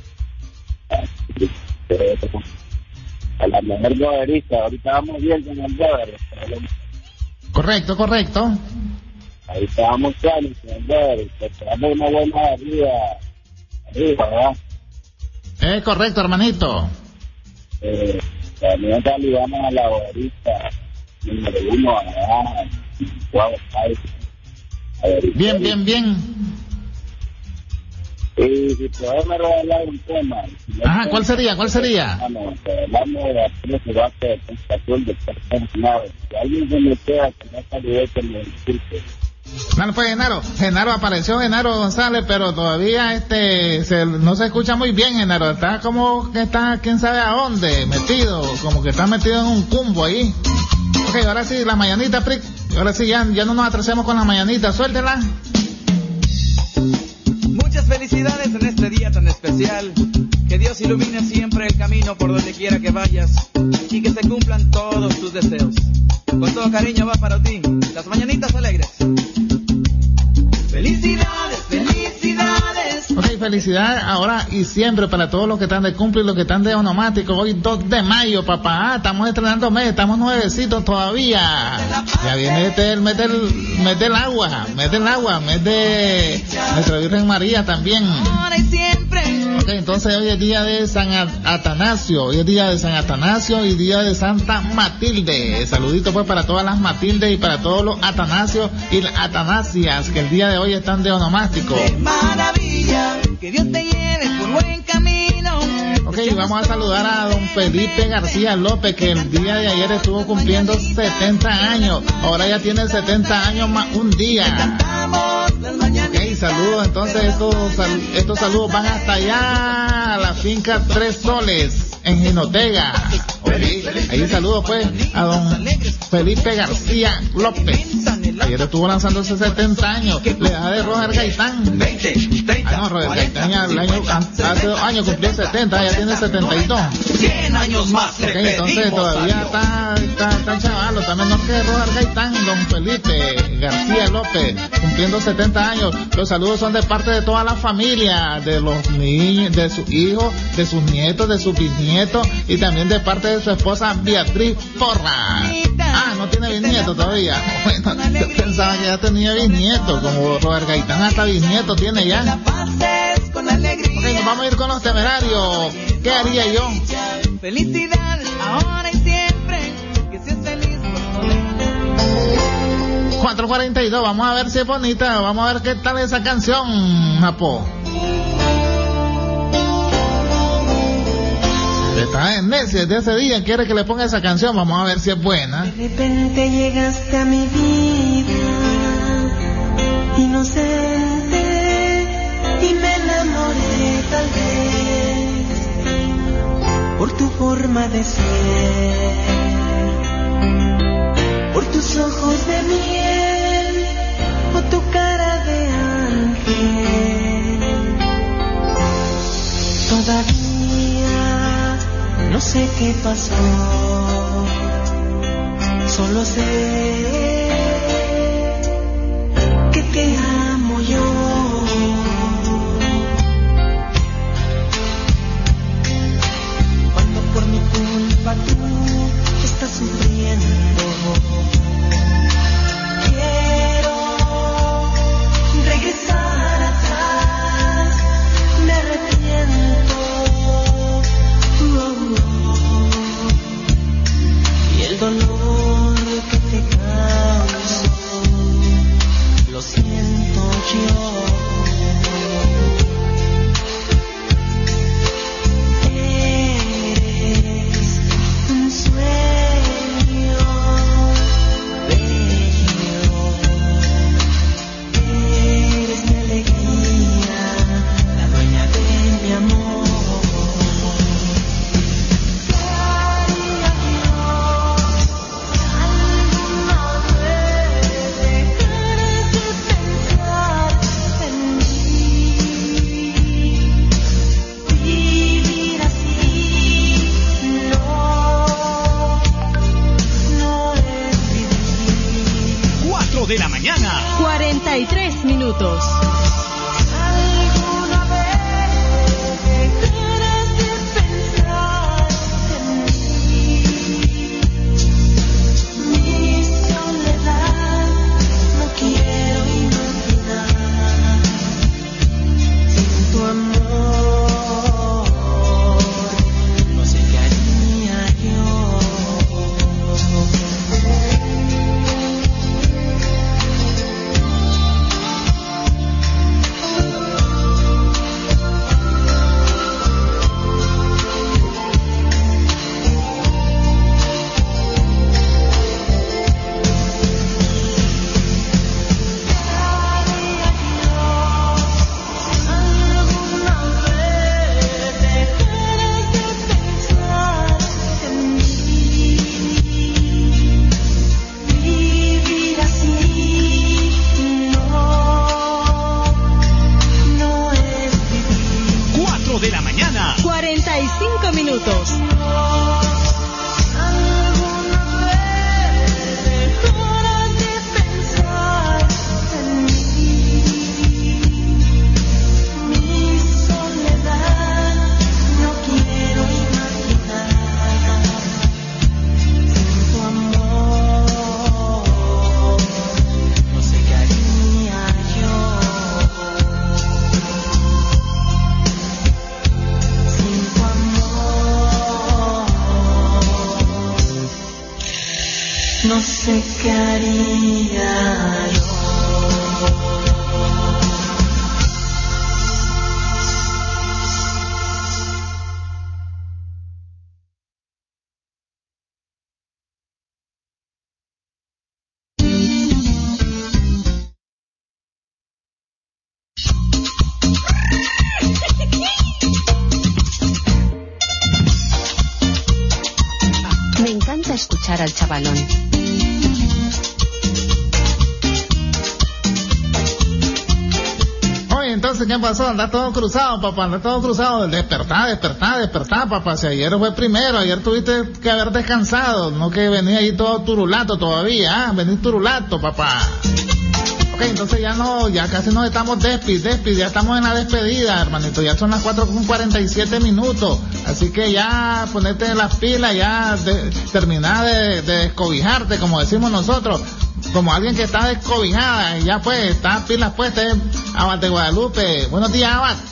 a la mejor boderista, ahorita vamos bien con el boder. Correcto. Ahí estábamos claros con el boder, esperamos una buena arriba, ¿verdad? Correcto, hermanito. También saludamos a la boderista número 1, Bien. Y si podemos regalar un tema. Ajá, ¿cuál sería? Hablamos de la presidente de Constitución de personas. Si alguien se me queda que no saludé, que me disculpe. Bueno, pues Genaro apareció, Genaro González, pero todavía no se escucha muy bien, Genaro. Está como que está, quién sabe a dónde, metido, como que está metido en un cumbo ahí. Ok, ahora sí, la mañanita, Prick. Ahora sí, ya no nos atrasemos con la mañanita, suéltela. Muchas felicidades en este día tan especial. Que Dios ilumine siempre el camino por donde quiera que vayas y que se cumplan todos tus deseos. Con todo cariño va para ti, las mañanitas alegres. Felicidades. Ok, felicidades ahora y siempre para todos los que están de cumple y los que están de onomático. Hoy 2 de mayo, papá. Estamos estrenando mes, estamos nuevecitos todavía. Ya viene el mes del agua, mes de Nuestra Virgen María también. Ok, entonces hoy es día de San Atanasio, y día de Santa Matilde. Saludito pues para todas las Matildes y para todos los Atanasios y las Atanasias que el día de hoy están de onomástico. Maravilla, que Dios te lleve por buen camino. Ok, vamos a saludar a don Felipe García López, que el día de ayer estuvo cumpliendo 70 años. Ahora ya tiene 70 años más un día. Ok, saludos. Entonces estos saludos van hasta allá a la finca Tres Soles en Jinotega. Okay. Ahí saludos pues a don Felipe García López. Ayer estuvo lanzando ese 70 años. Le da de Roger Gaitán. Roger Gaitán hace 2 años cumplió 70, ya tiene 72. 100 años más. Ok, entonces todavía está chavalo. También no que Roger Gaitán, don Felipe García López, cumpliendo 70 años. Los saludos son de parte de toda la familia, de los niños, de sus hijos, de sus nietos, de sus bisnietos, y también de parte de su esposa Beatriz Porra. No tiene bisnieto todavía. Bueno, yo pensaba que ya tenía bisnieto, como Robert Gaitán hasta bisnieto tiene ya. alegría. Ok, nos vamos a ir con los Temerarios. ¿Qué haría yo? Felicidad ahora y siempre, que seas feliz por poder. 4:42, vamos a ver si es bonita, vamos a ver qué tal esa canción, Napo. Está en necio desde ese día, quiere que le ponga esa canción, vamos a ver si es buena. De repente llegaste a mi vida, inocente, y me enamoré tal vez por tu forma de ser, por tus ojos de miel o tu cara de ángel. Todavía no sé qué pasó, solo sé que te amo yo. Cuando por mi culpa tú estás sufriendo, quiero regresar atrás, me arrepiento. Y el dolor que te causo, lo siento yo. Eres un sueño bello, eres mi alegría, la dueña de mi amor. De la mañana. 43 minutos. ¿Alguna vez dejarás de pensar en mí? Mi soledad no quiero imaginar. Sin tu amor no sé qué haría yo. De la mañana. 45 minutos. ¿Alguna vez dejarás de pensar en mí? Mi soledad no quiero imaginar. Sin tu amor no sé qué haría yo. No sé qué haría yo. Me encanta escuchar al chavalón. Oye, entonces, ¿qué pasó? Anda todo cruzado, papá, anda todo cruzado. Despertá, papá. Si ayer fue primero, ayer tuviste que haber descansado, no que venía ahí todo turulato todavía, venís turulato, papá. Ok, entonces ya casi nos estamos ya estamos en la despedida, hermanito, ya son las 4:47 minutos, así que ya ponete las pilas, ya terminá de descobijarte, como decimos nosotros, como alguien que está descobijada, ya pues, está pilas puestas, Abad de Guadalupe. Buenos días, Abad.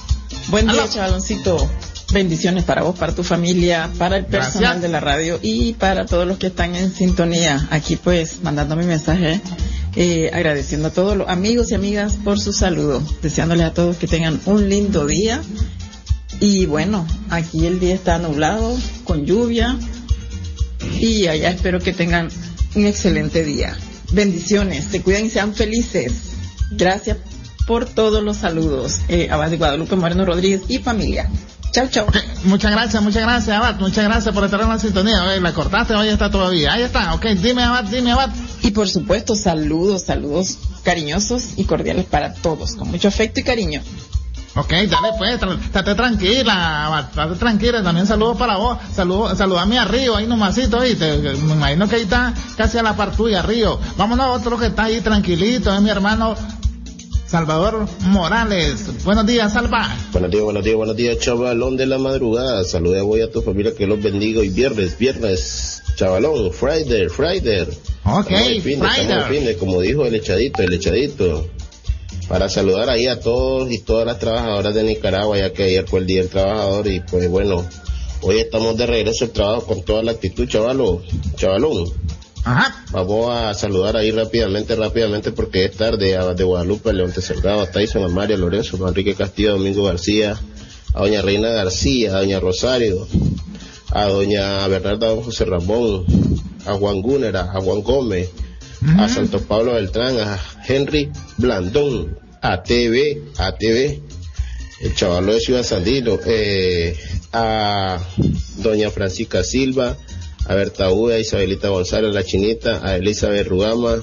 Buen día, Chavaloncito. Bendiciones para vos, para tu familia, para el personal Gracias. de la radio y para todos los que están en sintonía. Aquí pues mandando mi mensaje, agradeciendo a todos los amigos y amigas por su saludo, deseándoles a todos que tengan un lindo día. Y bueno, aquí el día está nublado, con lluvia, y allá espero que tengan un excelente día. Bendiciones, se cuidan y sean felices. Gracias por todos los saludos. Abad de Guadalupe Moreno Rodríguez y familia. Chao, chao. Okay, muchas gracias, Abad. Muchas gracias por estar en la sintonía. Oye, la cortaste, ahí está todavía. Ahí está, ok. Dime, Abad. Y por supuesto, saludos cariñosos y cordiales para todos, con mucho afecto y cariño. Ok, dale pues, estate tranquila, Abad, estate tranquila. También saludos para vos. Saludame a Río, ahí nomasito, ¿viste? Me imagino que ahí está casi a la par tuya, Río. Vámonos a otro que está ahí tranquilito, es mi hermano Salvador Morales. Buenos días, Salva. Buenos días, chavalón de la madrugada. Saluda voy a tu familia, que los bendiga hoy viernes, chavalón, Friday. Ok, Friday, como dijo el echadito. Para saludar ahí a todos y todas las trabajadoras de Nicaragua, ya que ayer fue el Día del Trabajador y pues bueno, hoy estamos de regreso al trabajo con toda la actitud, chavalón. Ajá. Vamos a saludar ahí rápidamente porque es tarde, a de Guadalupe, a Leonte Cerrado, a Tyson, a María Lorenzo, a Enrique Castillo, a Domingo García, a doña Reina García, a doña Rosario, a doña Bernarda, don José Ramón, a Juan Gúnera, a Juan Gómez, a Santo Pablo Beltrán, a Henry Blandón, a TV, el chavalo de Ciudad Sandino, a doña Francisca Silva, a Berta Uda, a Isabelita González, la Chinita, a Elizabeth Rugama,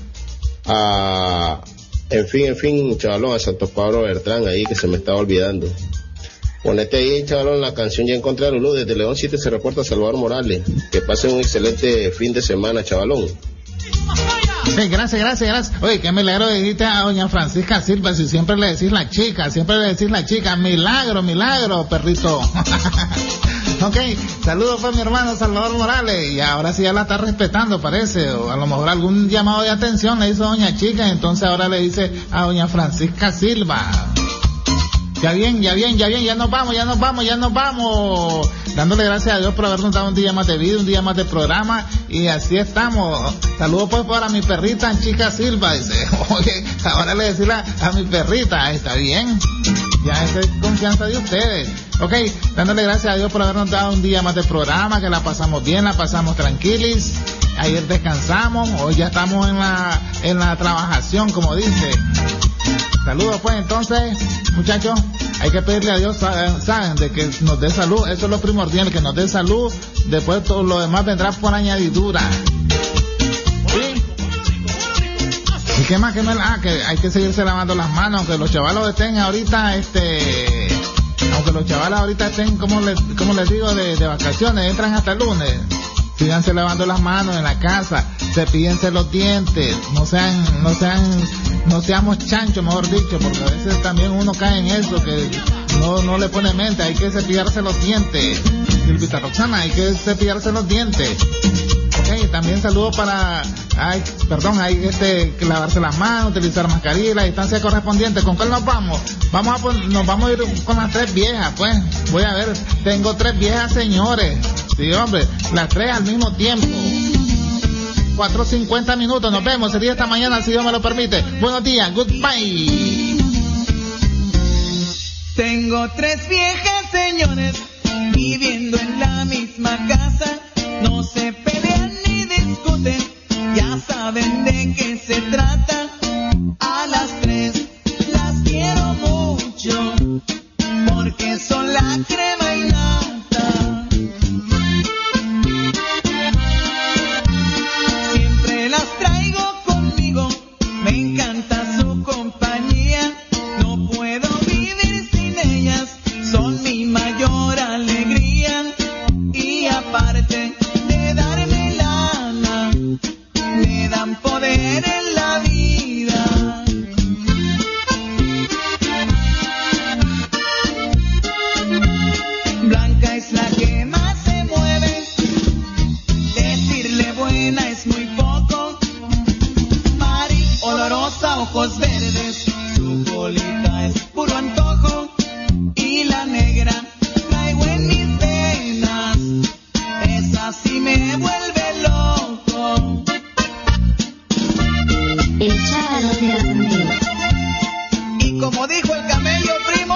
en fin, chavalón, a Santo Pablo Bertrán ahí, que se me estaba olvidando. Ponete ahí, chavalón, la canción Ya Encontré a Lulú. Desde León 7 se reporta Salvador Morales. Que pasen un excelente fin de semana, chavalón. Sí, gracias. Oye, qué milagro dijiste a doña Francisca Silva, si siempre le decís la chica, milagro, perrito. Ok, saludos para mi hermano Salvador Morales, y ahora sí ya la está respetando, parece, o a lo mejor algún llamado de atención le hizo a doña Chica, entonces ahora le dice a doña Francisca Silva. Ya bien, ya nos vamos, dándole gracias a Dios por habernos dado un día más de vida, un día más de programa, y así estamos. Saludos pues para mi perrita Chica Silva, dice, oye, ahora le decirle a mi perrita, está bien, ya es confianza de ustedes. Ok, dándole gracias a Dios por habernos dado un día más de programa, que la pasamos bien, la pasamos tranquilis. Ayer descansamos, hoy ya estamos en la trabajación, como dice. Saludos pues, entonces, muchachos, hay que pedirle a Dios, saben, de que nos dé salud, eso es lo primordial, que nos dé salud, después todo lo demás vendrá por añadidura. ¿Sí? ¿Y qué más? Que hay que seguirse lavando las manos, aunque los chavalos estén ahorita, como les digo, de vacaciones, entran hasta el lunes. Síganse lavando las manos en la casa, cepíllense los dientes, no seamos chanchos, mejor dicho, porque a veces también uno cae en eso, que no le pone mente, hay que cepillarse los dientes. Silvita Roxana, hay que cepillarse los dientes. Ok, también saludos para, hay que lavarse las manos, utilizar mascarilla, la distancia correspondiente. ¿Con cuál nos vamos? Nos vamos a ir con las 3 viejas, pues. Voy a ver, tengo 3 viejas, señores. Sí, hombre, las 3 al mismo tiempo. 4:50 minutos, nos vemos. Sería esta mañana, si Dios me lo permite. Buenos días, goodbye. Tengo 3 viejas, señores, viviendo en la misma casa. No se pelean ni discuten, ya saben de qué se trata. A las 3 las quiero mucho, porque son la crema y nata. Siempre las traigo conmigo, me encanta su compañía. No puedo vivir sin ellas, son mi mayor alegría. Y aparte de darme lana, me dan poder en la vida. Blanca es la que más se mueve, decirle buena es muy poco. Mari, olorosa, ojos verdes, su bolita es puro antojo. Y El chavalón de la bandera. Y como dijo el camello primo,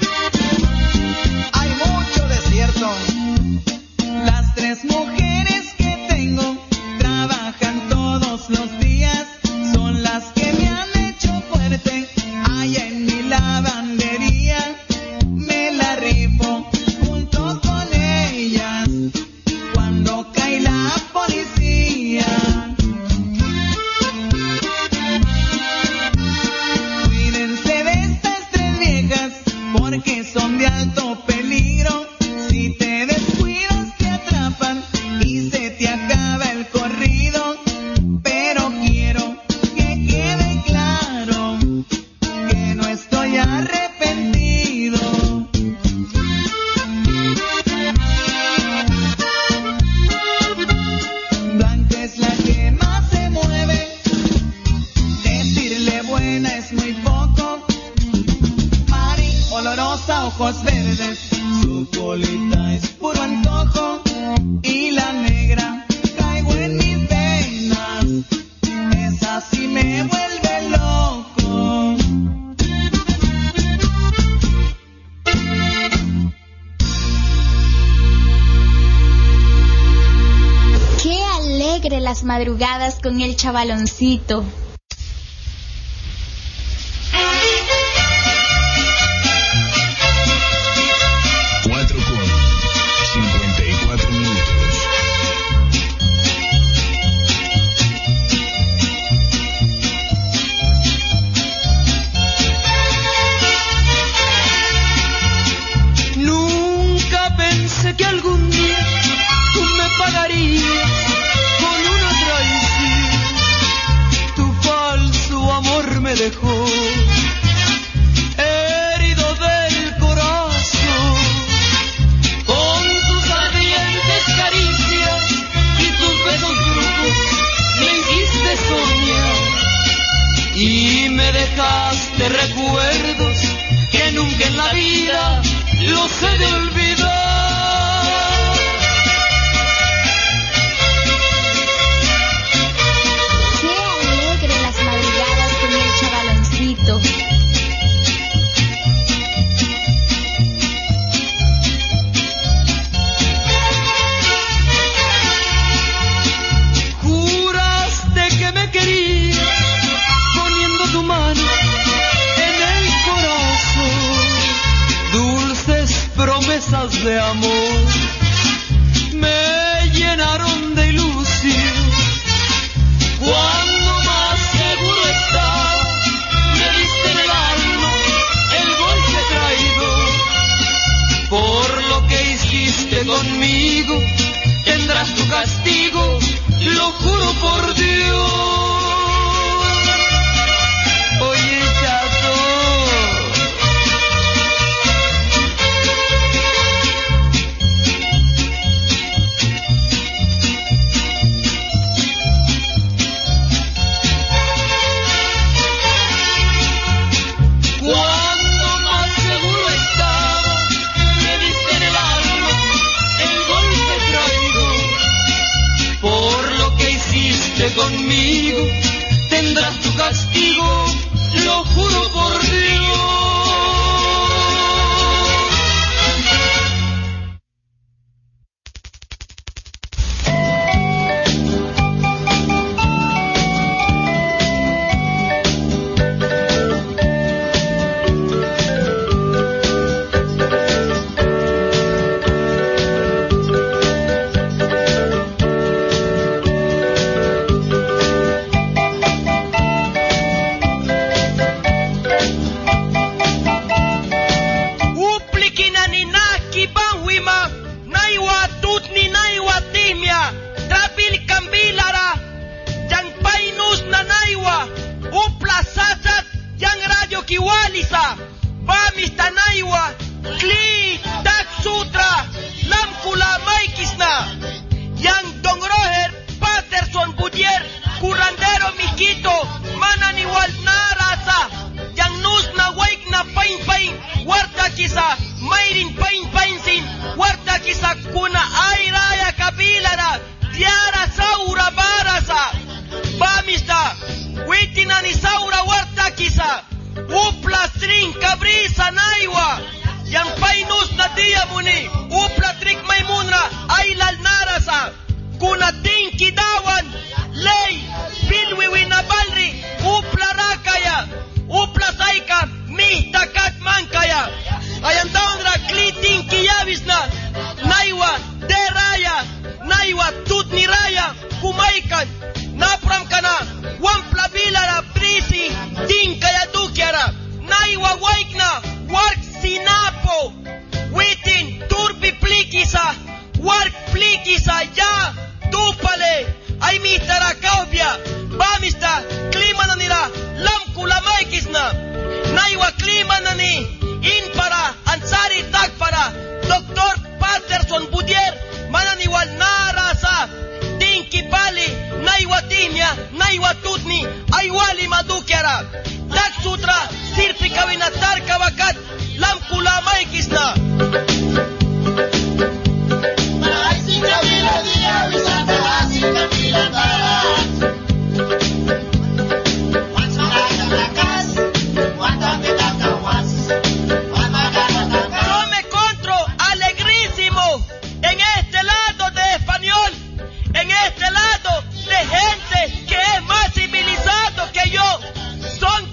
hay mucho desierto. Las 3 mujeres que tengo trabajan todos los días, son las que me han hecho fuerte. Allá en mi lavandería me la rifo junto con ellas cuando cae la policía. Cuídense de estas 3 viejas porque son de alto peligro. Si te descuidas te atrapan y se te acaba el corrido. Pero quiero que quede claro que no estoy arrepentido. Blanca es la que más se mueve, decirle buena es muy poco. Mari, olorosa, ojos verdes, su colita es puro antojo. Y la negra traigo en mis venas, esa sí me vuelve loco. Qué alegre las madrugadas con el chavaloncito. Cuatro con 54 minutos. Nunca pensé que algún día tú me pagarías con una traición. Tu falso amor me dejó herido del corazón. Con tus ardientes caricias y tus besos brujos me hiciste soñar y me dejaste recuerdos que nunca en la vida los he de olvidar. Qué alegre las madrugadas con el chavaloncito. Juraste que me querías poniendo tu mano en el corazón. Dulces promesas de amor me llenaron de ilusión. Cuando más seguro estaba, me diste en el alma el golpe traidor. Por lo que hiciste conmigo, tendrás tu castigo, lo juro por Dios. Oye, chato, Isaura Huartaquisa, Upla Trinca Brisa Naiwa, Yampainus Nadia Muni, Upla Tric Maimunra, Ailal Narasa, Kunatin Kidawan, Ley, Pilwi Winabalri, Upla Rakaya, Upla Saika, Mihtakat Mankaya, Ayandandra Klitin Kiyavisna, Naiwa, Deraya, Naiwa, Tutniraya, Kumaikan, Napram Kana, Wampla Vilara, Brisi, Tinkaya Dukiara, Naiwa Waikna, Wark Sinapo, Witin, Turbi Plikisa, Wark Plikisa, Ya, Tupale, Aimistara Kaubia, Bamista, Klimananira, Lamkula Maikisna, Naiwa Klimanani, Inpara, Ansari Takpara, Dr. Patterson Budier, Mananiwal Narasa, Tinki Pali, Naiwa Timia, Naiwa Tutni, Aiwali Madukiara, Tak Sutra, Sirpi Kavinatar Kavakat, Lamkula Maikisna. Yo me encuentro alegrísimo en este lado de español, en este lado de gente que es más civilizado que yo. Son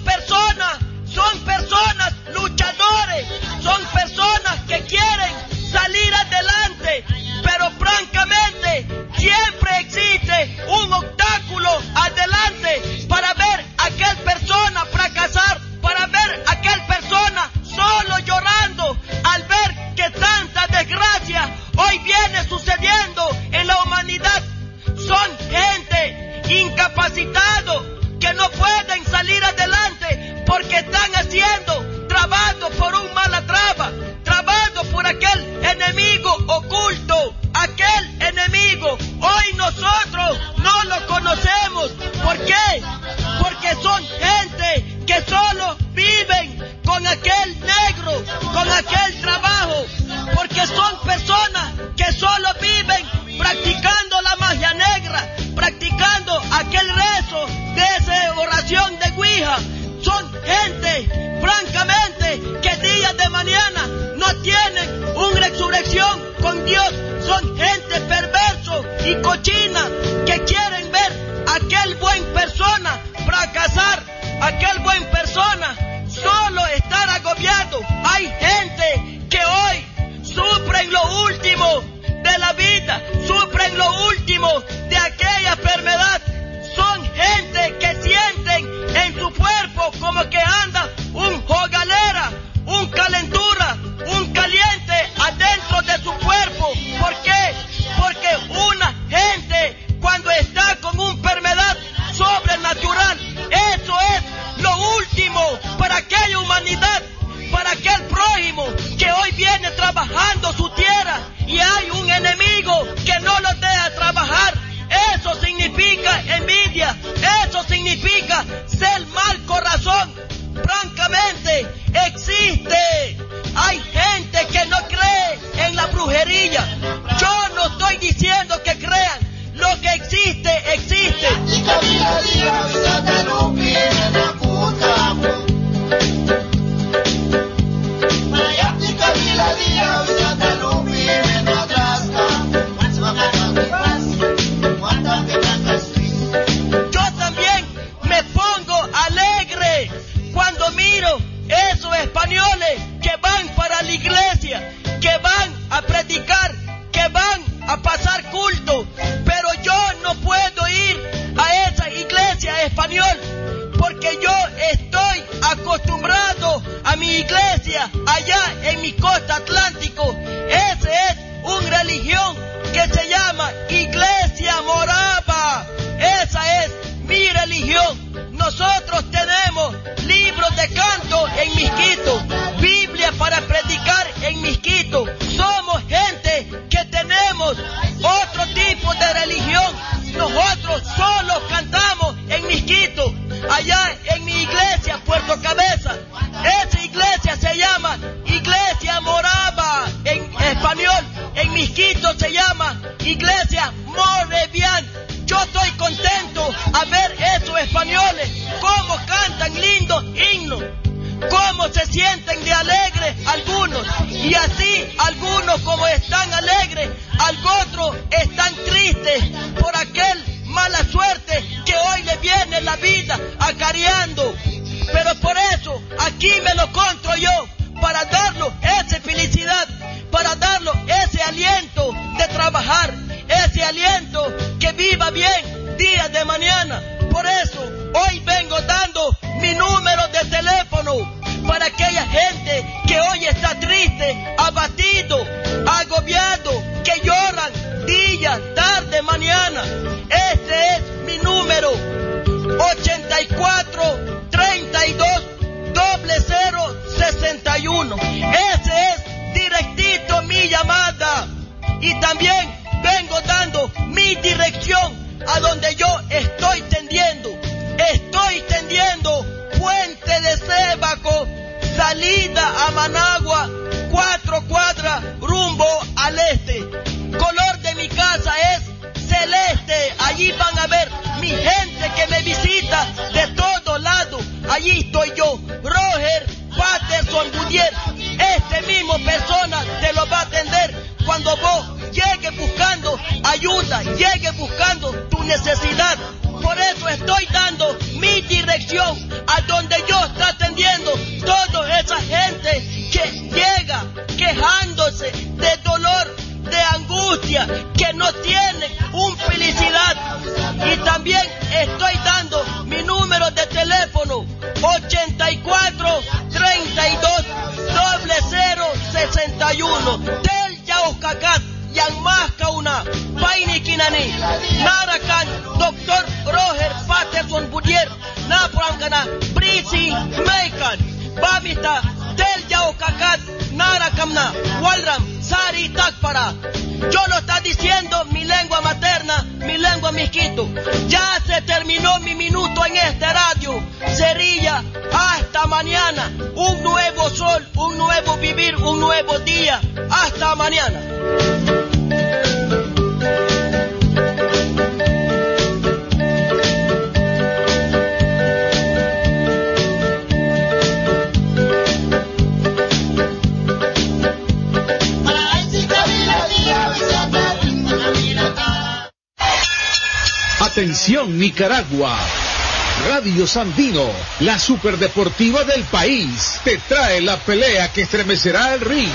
personas luchadores, son personas que quieren salir adelante, pero francamente siempre existe un obstáculo adelante para ver a aquel persona fracasar, para ver a aquel persona solo llorando al ver que tanta desgracia hoy viene sucediendo en la humanidad. Son gente incapacitado que no pueden salir adelante porque están trabando por un Malatrava, trabando por aquel enemigo oculto, aquel enemigo. Hoy nosotros no lo conocemos. ¿Por qué? Porque son gente que solo viven con aquel negro, con aquel trabajo, porque son personas que solo viven practicando la magia negra, practicando aquel rezo de esa oración de Ouija. Son gente, francamente, que día de mañana no tienen una resurrección con Dios. Son gente perverso y cochina que quieren ver a aquel buen persona fracasar, aquel buen persona solo estar agobiado. Hay gente que hoy sufren lo último de la vida, sufren lo último de aquella enfermedad. Son gente que sienten en su cuerpo como que anda un jogalera, un calentura, un caliente adentro de su cuerpo. ¿Por qué? Porque una gente cuando está con una enfermedad sobrenatural, eso es lo último para aquella humanidad, para aquel prójimo que hoy viene trabajando su tierra y hay un enemigo que no lo deja trabajar. Eso significa envidia, eso significa ser mal corazón. Francamente, existe. Hay gente que no cree en la brujería. Yo no estoy diciendo que crean. Lo que existe, existe. Yo también me pongo alegre cuando miro esos españoles que van para la iglesia, que van a predicar, que van a pasar culto, pero yo no puedo ir a esa iglesia española porque yo estoy acostumbrado a mi iglesia allá en mi costa atlántico. Esa es una religión que se llama Iglesia Morava. Esa es mi religión. Nosotros tenemos libros de canto en Misquito, Biblia para predicar en Misquito. Somos gente que tenemos otro tipo de religión. Nosotros solo cantamos en Misquito, allá en mi iglesia, Puerto Cabeza. Esa iglesia se llama Iglesia Morava. sienten de alegre algunos, y así algunos como están alegres, otros están tristes por aquel mala suerte que hoy le viene la vida acarreando. Pero por eso aquí me lo encuentro yo, para darlo esa felicidad, para darlo ese aliento de trabajar, ese aliento que viva bien día de mañana. Por eso hoy vengo dando mi número de teléfono para aquella gente que hoy está triste, abatido, agobiado, que lloran día, tarde, mañana. Este es mi número, 84 32 00 61. Ese es directito mi llamada. Y también vengo dando mi dirección a donde yo estoy tendiendo. Estoy tendiendo Puente de Cebaco, salida a Managua, 4 cuadras rumbo al este. Color de mi casa es celeste. Allí van a ver mi gente que me visita de todos lados. Allí estoy yo, Roger Patterson Budier. Este mismo persona te lo va a atender cuando vos llegues buscando ayuda, llegues buscando tu necesidad. Por eso estoy dando mi dirección a donde yo estoy atendiendo toda esa gente que llega quejándose de dolor, de angustia, que no tiene un felicidad. Y también estoy dando mi número de teléfono, 84 32 00 61. Tel Yaucacat, Yanmasca una, Paini Kinani, Narakan, Doctor Roger Patterson Budier, Naprangana, Brisi Meikan, Bamita, Tel Yaucacat, Narakamna, Walram, Sari Takpara. Yo lo está diciendo mi lengua materna, mi lengua misquito. Ya se terminó mi minuto en este radio. Cerilla, hasta mañana. Un nuevo sol, un nuevo vivir, un nuevo día. Hasta mañana. Atención Nicaragua, Radio Sandino, la superdeportiva del país, te trae la pelea que estremecerá el ring.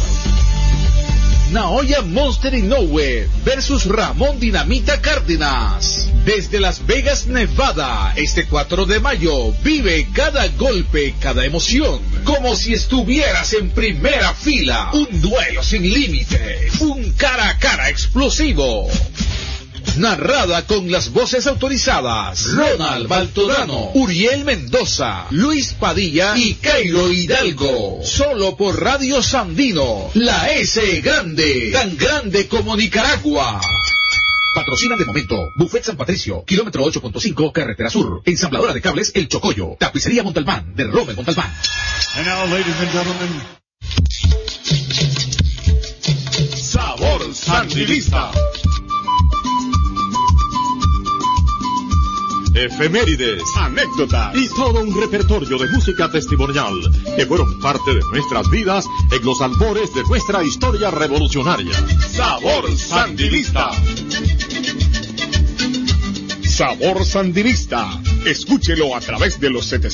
Naoya Monster Inoue versus Ramón Dinamita Cárdenas. Desde Las Vegas, Nevada, este 4 de mayo, vive cada golpe, cada emoción, como si estuvieras en primera fila. Un duelo sin límites, un cara a cara explosivo. Narrada con las voces autorizadas: Ronald Baltodano, Uriel Mendoza, Luis Padilla y Cairo Hidalgo. Solo por Radio Sandino, la S grande, tan grande como Nicaragua. Patrocinan de momento Buffet San Patricio, kilómetro 8.5, carretera sur. Ensambladora de cables El Chocollo. Tapicería Montalbán, de Rommel Montalbán. And now, ladies and gentlemen, Sabor Sandinista. Efemérides, anécdotas y todo un repertorio de música testimonial que fueron parte de nuestras vidas en los albores de nuestra historia revolucionaria. Sabor Sandinista. Sabor Sandinista. Escúchelo a través de los 700.